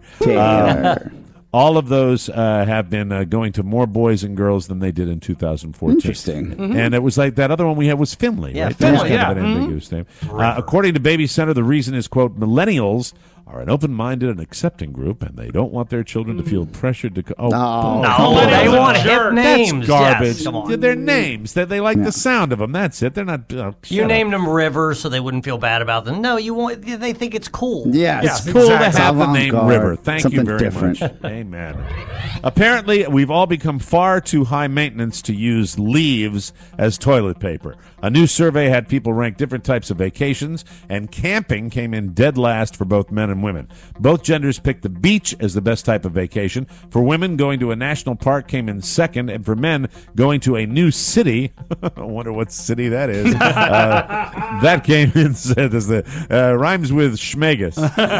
All of those have been going to more boys and girls than they did in 2014. Interesting. Mm-hmm. And it was like that other one we had was Finley, Yeah, right? Finley, That was kind of yeah. an ambiguous name. According to Baby Center, the reason is, quote, millennials are an open-minded and accepting group, and they don't want their children to feel pressured to... No, millennials they are want jerks. hip names. That's garbage. Yes, come on. They're names. They like the sound of them. That's it. They're not... You shut up. named them River so they wouldn't feel bad about them. No, they think it's cool. Yeah, It's cool to have the name Avant-garde. River. Thank you Something very different. much. Amen. Apparently, we've all become far too high maintenance to use leaves as toilet paper. A new survey had people rank different types of vacations, and camping came in dead last for both men and women. Both genders picked the beach as the best type of vacation. For women, going to a national park came in second, and for men, going to a new city, I wonder what city that is, that came in, rhymes with Schmegus.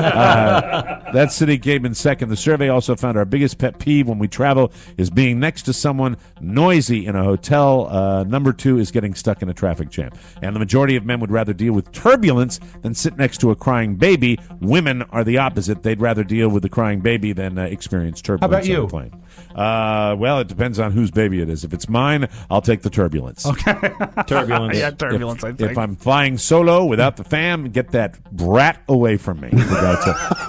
That city came in second. The survey also found our biggest pet peeve when we travel is being next to someone noisy in a hotel. Number 2 is getting stuck in a traffic jam. And the majority of men would rather deal with turbulence than sit next to a crying baby. Women are the opposite. They'd rather deal with the crying baby than experience turbulence. How about you? on a plane. Well, it depends on whose baby it is. If it's mine, I'll take the turbulence. Okay. Turbulence. Yeah, turbulence, I think. If I'm flying solo without the fam, get that brat away from me. For God's sake.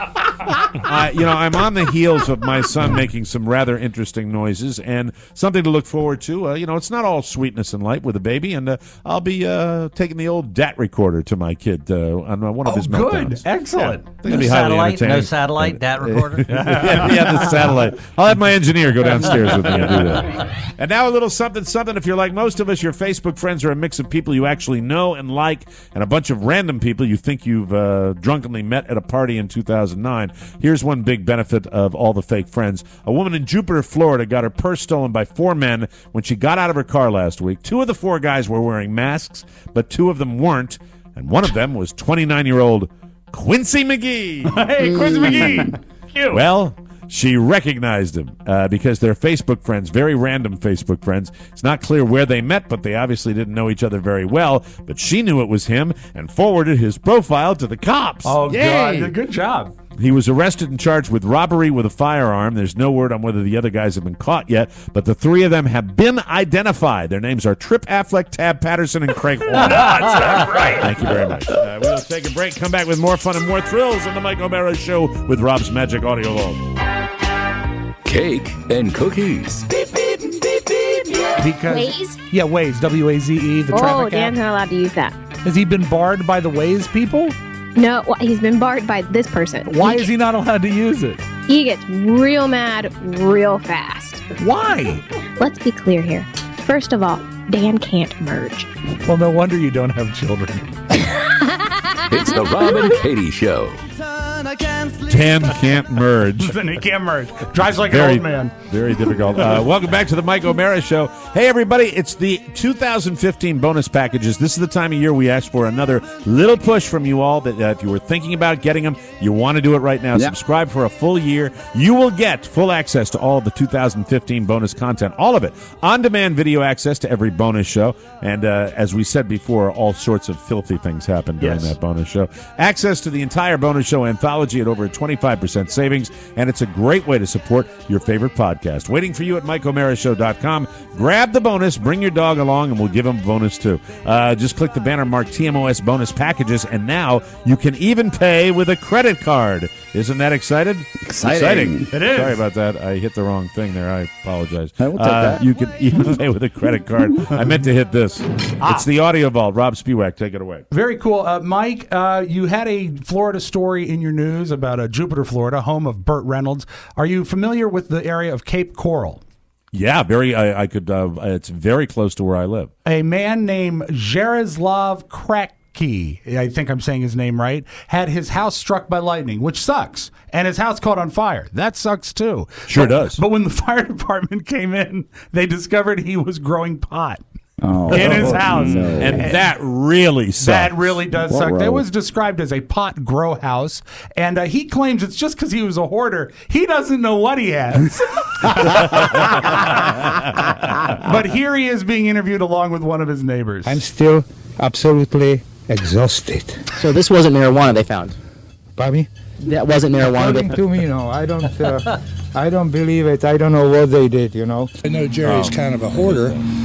I'm on the heels of my son making some rather interesting noises, and something to look forward to. It's not all sweetness and light with a baby, and I'll be taking the old DAT recorder to my kid on one of his meltdowns. Good. Excellent. Yeah, I think it'll be highly entertaining. No satellite, DAT recorder. yeah, the satellite. I'll have my engineer go downstairs with me and do that. And now a little something. If you're like most of us, your Facebook friends are a mix of people you actually know and like, and a bunch of random people you think you've drunkenly met at a party in 2009. Here's one big benefit of all the fake friends. A woman in Jupiter, Florida got her purse stolen by 4 men when she got out of her car last week. 2 of the 4 guys were wearing masks, but 2 of them weren't, and one of them was 29-year-old Quincy McGee. Hey, Quincy McGee. Cute. Well, she recognized him because they're Facebook friends, very random Facebook friends. It's not clear where they met, but they obviously didn't know each other very well. But she knew it was him and forwarded his profile to the cops. Oh, Yay! God. Good job. He was arrested and charged with robbery with a firearm. There's no word on whether the other guys have been caught yet, but the 3 of them have been identified. Their names are Trip Affleck, Tab Patterson, and Craig Horner. Right. Thank you very much. We'll take a break, come back with more fun and more thrills on the Mike O'Mara Show with Rob's Magic Audio Vault. Cake and cookies. Because Waze? Yeah, Waze. WAZE. The Oh, traffic Dan's app. not allowed to use that. Has he been barred by the Waze people? No, he's been barred by this person. Why is he not allowed to use it? He gets real mad real fast. Why? Let's be clear here. First of all, Dan can't merge. Well, no wonder you don't have children. It's the Rob and Katie Show. Dan can't merge. Then he can't merge. Drives like Very, an old man. very difficult. Welcome back to the Mike O'Mara Show. Hey, everybody, it's the 2015 bonus packages. This is the time of year we ask for another little push from you all that if you were thinking about getting them, you want to do it right now. Yep. Subscribe for a full year. You will get full access to all the 2015 bonus content, all of it. On-demand video access to every bonus show. And as we said before, all sorts of filthy things happen during that bonus show. Access to the entire bonus show anthology at over a 25% savings, and it's a great way to support your favorite podcast. Waiting for you at MikeO'MaraShow.com. Grab the bonus, bring your dog along, and we'll give him a bonus too. Just click the banner marked TMOS bonus packages, and now you can even pay with a credit card. Isn't that excited? Exciting. It is. Sorry about that. I hit the wrong thing there. I apologize. I will take that. You can even pay with a credit card. I meant to hit this. It's the Audio Vault. Rob Spiewak, take it away. Very cool. Mike, you had a Florida story in your news about Jupiter, Florida, home of Burt Reynolds. Are you familiar with the area of Cape Coral? Yeah, very. I could. It's very close to where I live. A man named Jaroslav Kratky, I think I'm saying his name right, had his house struck by lightning, which sucks. And his house caught on fire. That sucks too. Sure does. But when the fire department came in, they discovered he was growing pot. Oh, in his house. no. And that really sucks. That really does suck. Whoa. That was described as a pot grow house. And he claims it's just because he was a hoarder. He doesn't know what he has. But here he is being interviewed along with one of his neighbors. I'm still absolutely exhausted. So this wasn't marijuana they found? Pardon me? That wasn't marijuana. According to me, no. I don't believe it. I don't know what they did, you know. I know Jerry's kind of a hoarder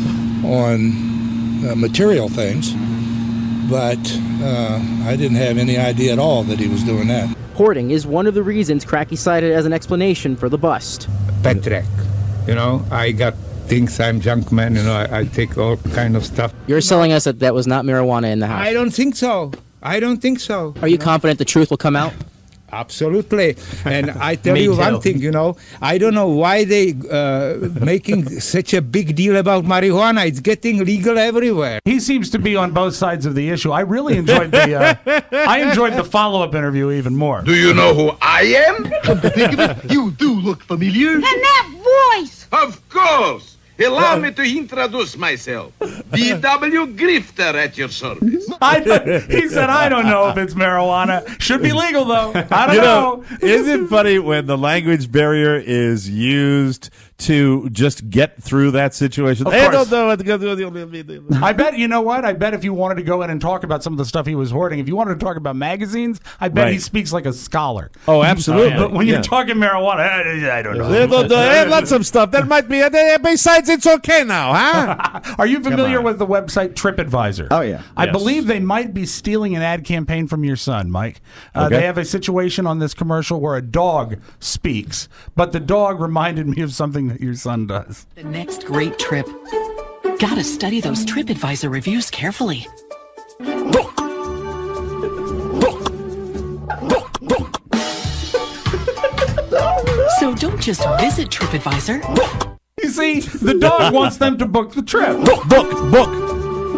on material things, but I didn't have any idea at all that he was doing that. Hoarding is one of the reasons Cracky cited as an explanation for the bust. Pet track. You know, I got things, I'm junk man, you know, I take all kind of stuff. You're telling us that was not marijuana in the house? I don't think so. Are you confident the truth will come out? Absolutely. And I tell you one thing, you know, I don't know why they making such a big deal about marijuana. It's getting legal everywhere. He seems to be on both sides of the issue. I really enjoyed the follow-up interview even more. Do you know who I am? Come to think of it, you do look familiar. And that voice! Of course. Allow me to introduce myself. B.W. Grifter at your service. He said, I don't know if it's marijuana. Should be legal, though. I don't know. Isn't it funny when the language barrier is used to just get through that situation? Of course. I bet, you know what? I bet if you wanted to go in and talk about some of the stuff he was hoarding, if you wanted to talk about magazines, I bet he speaks like a scholar. Oh, absolutely. But when you're talking marijuana, I don't know. They lots of stuff. That might be, besides, it's okay now, huh? Are you familiar with the website TripAdvisor? Oh, yeah. I believe they might be stealing an ad campaign from your son, Mike. They have a situation on this commercial where a dog speaks, but the dog reminded me of something that your son does. The next great trip. Gotta study those TripAdvisor reviews carefully. So don't just visit TripAdvisor. You see, the dog wants them to book the trip. Book.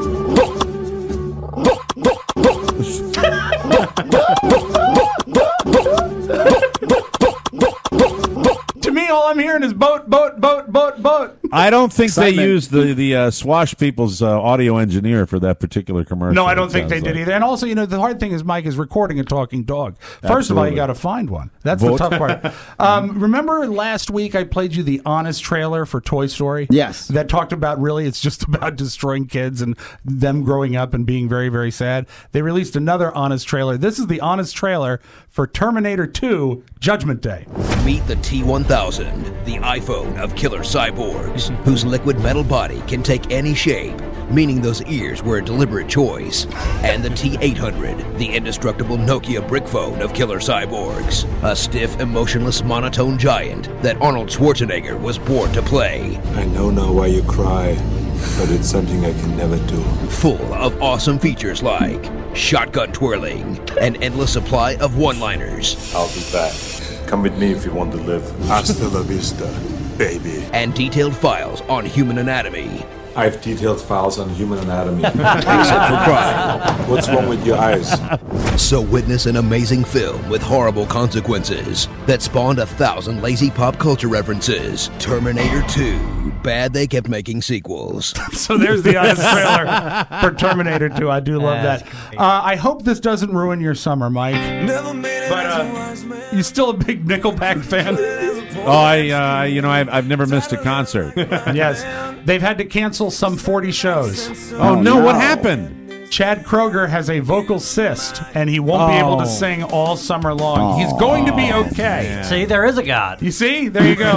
To me, all I'm hearing is boat. I don't think they used the Swash People's audio engineer for that particular commercial. No, I don't think they did either. And also, the hard thing is, Mike, is recording a talking dog. First of all, you got to find one. That's the tough part. Remember last week I played you the Honest trailer for Toy Story? Yes. That talked about it's just about destroying kids and them growing up and being very, very sad. They released another Honest trailer. This is the Honest trailer for Terminator 2 Judgment Day. Meet the T-1000, the iPhone of killer cyborgs, whose liquid metal body can take any shape, meaning those ears were a deliberate choice. And the T-800, the indestructible Nokia brick phone of killer cyborgs, a stiff, emotionless, monotone giant that Arnold Schwarzenegger was born to play. I know now why you cry, but it's something I can never do. Full of awesome features like shotgun twirling, an endless supply of one-liners. I'll be back. Come with me if you want to live. Hasta la vista, baby. And detailed files on human anatomy. I have detailed files on human anatomy. Except for crime. What's wrong with your eyes? So witness an amazing film with horrible consequences that spawned 1,000 lazy pop culture references. Terminator 2. Bad they kept making sequels. So there's the Honest trailer for Terminator 2. I do love that. I hope this doesn't ruin your summer, Mike. But you still a big Nickelback fan? Oh, I've never missed a concert. Yes. They've had to cancel some 40 shows. Oh, no. What happened? Chad Kroeger has a vocal cyst, and he won't be able to sing all summer long. He's going to be okay. Yeah. See, there is a God. You see? There you go.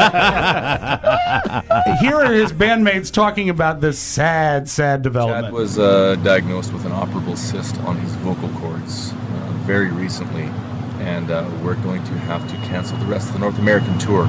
Here are his bandmates talking about this sad development. Chad was diagnosed with an operable cyst on his vocal cords very recently, and we're going to have to cancel the rest of the North American tour.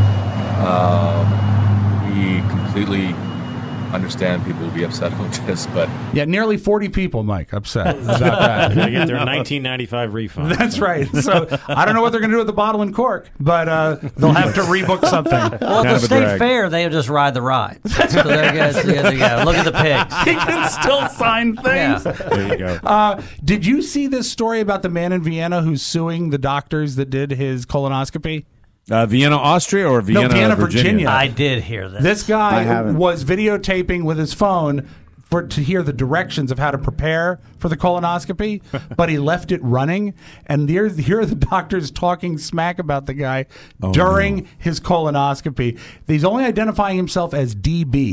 We completely understand people will be upset about this, but nearly 40 people, Mike, upset about that. They get their 1995 refund. That's right. So I don't know what they're going to do with the bottle and cork, but they'll have to rebook something. Well, at the state fair, they'll just ride the ride. So there you go. Look at the pigs. He can still sign things. Yeah. There you go. Did you see this story about the man in Vienna who's suing the doctors that did his colonoscopy? Vienna, Austria, or Vienna, Virginia? I did hear this. This guy was videotaping with his phone to hear the directions of how to prepare for the colonoscopy, but he left it running. And here are the doctors talking smack about the guy during his colonoscopy. He's only identifying himself as DB.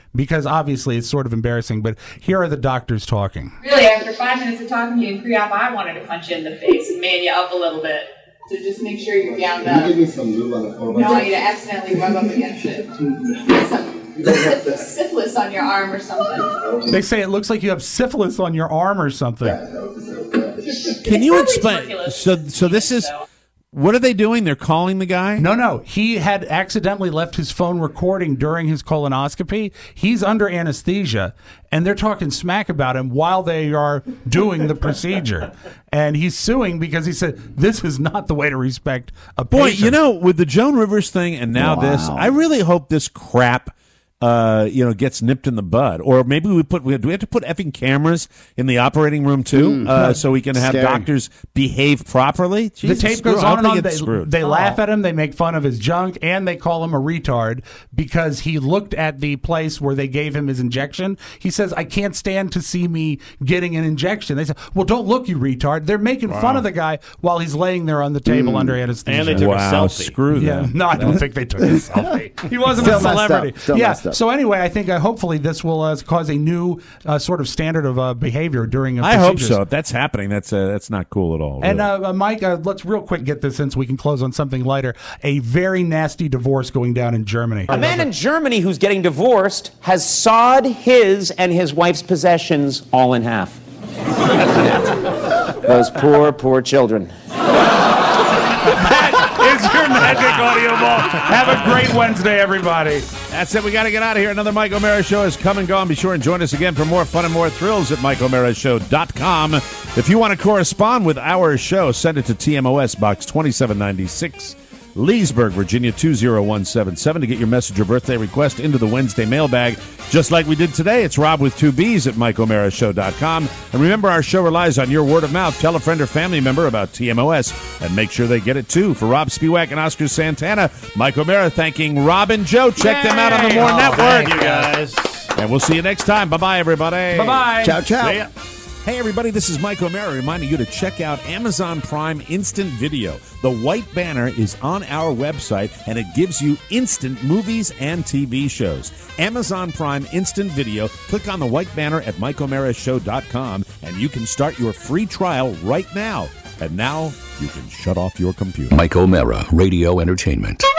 because obviously it's sort of embarrassing. But here are the doctors talking. Really, after 5 minutes of talking to you in pre-op, I wanted to punch you in the face and man you up a little bit. So just make sure you're gowned up. Can you give me some lube on the 4x4? I don't want you to accidentally rub up against it. Some syphilis on your arm or something. They say it looks like you have syphilis on your arm or something. Can you explain? So this is. What are they doing? They're calling the guy? No. He had accidentally left his phone recording during his colonoscopy. He's under anesthesia, and they're talking smack about him while they are doing the procedure. And he's suing because he said, this is not the way to respect a patient. Boy, with the Joan Rivers thing and now this, I really hope this crap gets nipped in the bud. Or maybe do we have to put effing cameras in the operating room too, so we can have doctors behave properly? Jesus, the tape goes on and on. They Oh. laugh at him, they make fun of his junk, and they call him a retard because he looked at the place where they gave him his injection. He says, I can't stand to see me getting an injection. They said, well, don't look, you retard. They're making fun of the guy while he's laying there on the table under anesthesia. And they took a selfie. Screw yeah. that. No, I don't think they took a selfie. He wasn't Still a celebrity. messed up. Still messed up. So anyway, I think hopefully this will cause a new sort of standard of behavior during I hope procedures. so. If that's happening, that's not cool at all. And really. Mike, let's real quick get this in so we can close on something lighter. A very nasty divorce going down in Germany. A man in Germany who's getting divorced has sawed his and his wife's possessions all in half. Those poor children. It's your Magic Audio Ball. Have a great Wednesday, everybody. That's it. We got to get out of here. Another Mike O'Mara Show has come and gone. Be sure and join us again for more fun and more thrills at MikeO'MaraShow.com. If you want to correspond with our show, send it to TMOS Box 2796, Leesburg, Virginia 20177 to get your message or birthday request into the Wednesday mailbag. Just like we did today, it's Rob with 2 B's at MikeO'MaraShow.com. And remember, our show relies on your word of mouth. Tell a friend or family member about TMOS and make sure they get it too. For Rob Spiewak and Oscar Santana, Mike O'Mara thanking Rob and Joe. Check them out on the More Network. Thank you, guys. And we'll see you next time. Bye-bye, everybody. Bye-bye. Ciao, ciao. See ya. Hey, everybody, this is Mike O'Mara reminding you to check out Amazon Prime Instant Video. The white banner is on our website, and it gives you instant movies and TV shows. Amazon Prime Instant Video. Click on the white banner at MikeO'MaraShow.com, and you can start your free trial right now. And now you can shut off your computer. Mike O'Mara, Radio Entertainment.